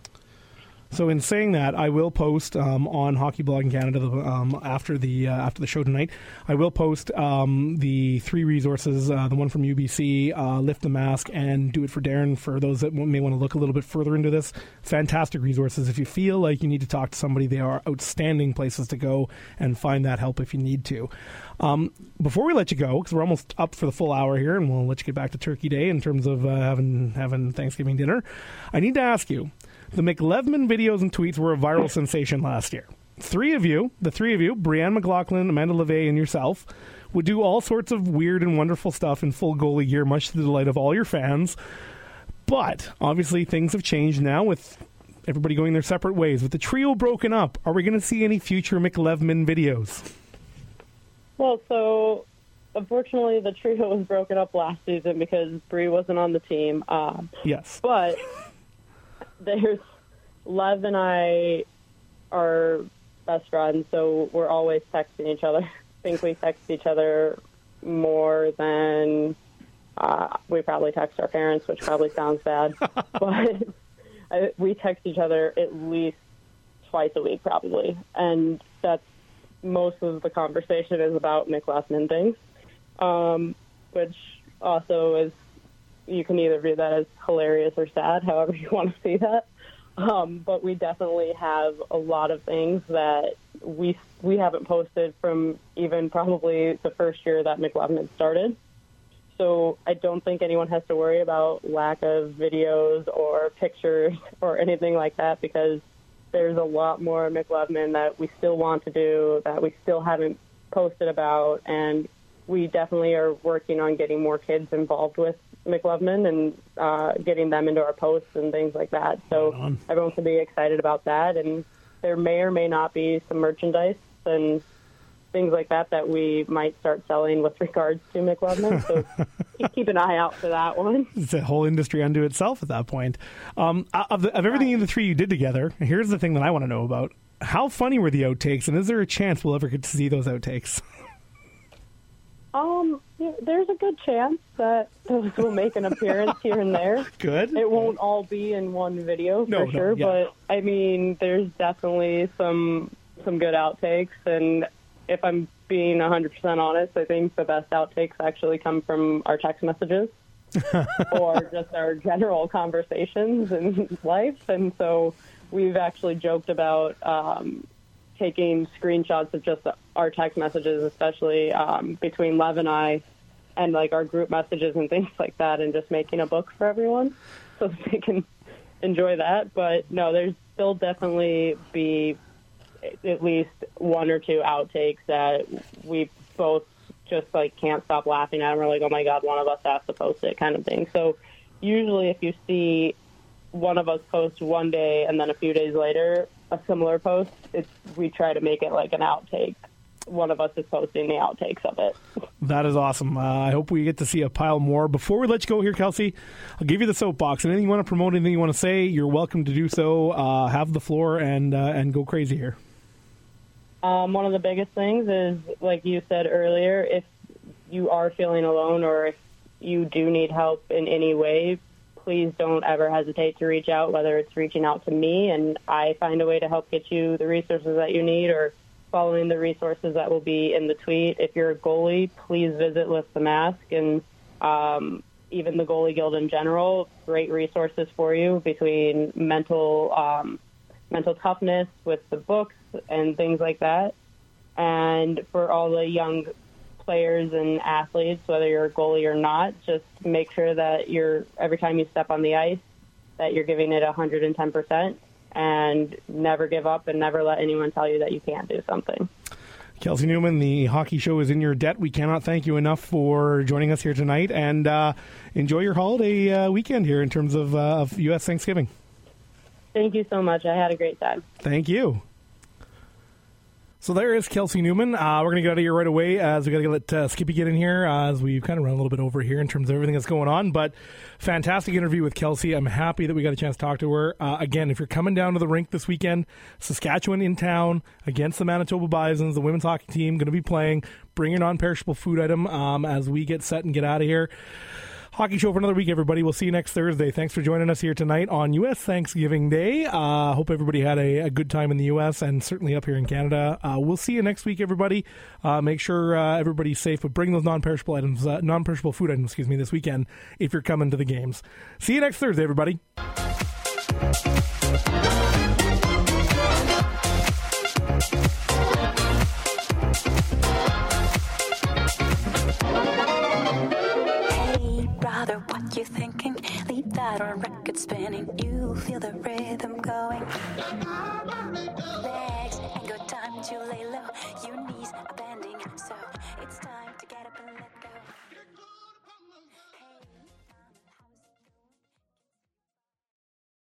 So in saying that, I will post um, on Hockey Blog in Canada um, after the uh, after the show tonight. I will post um, the three resources: uh, the one from U B C, uh, Lift the Mask, and Do It for Darren. For those that may want to look a little bit further into this, fantastic resources. If you feel like you need to talk to somebody, they are outstanding places to go and find that help if you need to. Um, before we let you go, because we're almost up for the full hour here, and we'll let you get back to Turkey Day in terms of uh, having having Thanksgiving dinner, I need to ask you. The McLevman videos and tweets were a viral sensation last year. Three of you, the three of you, Brianne McLaughlin, Amanda LeVay, and yourself, would do all sorts of weird and wonderful stuff in full goalie gear, much to the delight of all your fans. But, obviously, things have changed now with everybody going their separate ways. With the trio broken up, are we going to see any future McLevman videos? Well, so unfortunately, the trio was broken up last season because Bree wasn't on the team. Um, yes. But there's Lev and I are best friends, so we're always texting each other. I think we text each other more than uh, we probably text our parents, which probably sounds bad. But I, we text each other at least twice a week, probably. And that's most of the conversation is about McLevman things, um, which also is, you can either view that as hilarious or sad, however you want to see that. Um, but we definitely have a lot of things that we we haven't posted from even probably the first year that McLevman started. So I don't think anyone has to worry about lack of videos or pictures or anything like that, because there's a lot more McLevman that we still want to do, that we still haven't posted about, and we definitely are working on getting more kids involved with McLevman and uh, getting them into our posts and things like that. So everyone can be excited about that, and there may or may not be some merchandise and things like that that we might start selling with regards to McLevman. So keep an eye out for that one. It's a whole industry unto itself at that point. Um, of, the, of everything the three you did together, here's the thing that I want to know about. How funny were the outtakes, and is there a chance we'll ever get to see those outtakes? Um, yeah, there's a good chance that those will make an appearance here and there. Good. It won't all be in one video for no, sure, no, yeah. but I mean, there's definitely some some good outtakes, and if I'm being one hundred percent honest, I think the best outtakes actually come from our text messages or just our general conversations in life. And so we've actually joked about um, taking screenshots of just our text messages, especially um, between Lev and I, and like our group messages and things like that, and just making a book for everyone so that they can enjoy that. But no, there's still definitely be at least one or two outtakes that we both just like can't stop laughing at, and we're like, oh my God, one of us has to post it, kind of thing. So usually if you see one of us post one day and then a few days later a similar post, it's we try to make it like an outtake. One of us is posting the outtakes of it. That is awesome. Uh, I hope we get to see a pile more. Before we let you go here, Kelsey, I'll give you the soapbox. Anything you want to promote, anything you want to say, you're welcome to do so. Uh, have the floor and uh, and go crazy here. Um, one of the biggest things is, like you said earlier, if you are feeling alone or if you do need help in any way, please don't ever hesitate to reach out, whether it's reaching out to me and I find a way to help get you the resources that you need, or following the resources that will be in the tweet. If you're a goalie, please visit Lift the Mask, and um, even the Goalie Guild in general, great resources for you between mental um, mental toughness with the books and things like that. And for all the young players and athletes, whether you're a goalie or not, just make sure that you're, every time you step on the ice, that you're giving it one hundred ten percent, and never give up and never let anyone tell you that you can't do something. Kelsey Newman, the hockey show is in your debt. We cannot thank you enough for joining us here tonight, and uh, enjoy your holiday uh, weekend here in terms of, uh, of U S Thanksgiving. Thank you so much. I had a great time. Thank you. So there is Kelsey Newman. Uh, we're going to get out of here right away as we got to let uh, Skippy get in here uh, as we've kind of run a little bit over here in terms of everything that's going on. But fantastic interview with Kelsey. I'm happy that we got a chance to talk to her. Uh, again, if you're coming down to the rink this weekend, Saskatchewan in town against the Manitoba Bisons, the women's hockey team going to be playing. Bring your non-perishable food item um, as we get set and get out of here. Hockey show for another week, everybody. We'll see you next Thursday. Thanks for joining us here tonight on U S Thanksgiving Day. Uh, hope everybody had a, a good time in the U S and certainly up here in Canada. Uh, we'll see you next week, everybody. Uh, make sure uh, everybody's safe, but bring those non-perishable items, uh, non-perishable food items, excuse me, this weekend if you're coming to the games. See you next Thursday, everybody. What you thinking? Leave that on record spinning. You feel the rhythm going. Legs ain't got time to lay low. Your knees are bending, so it's time to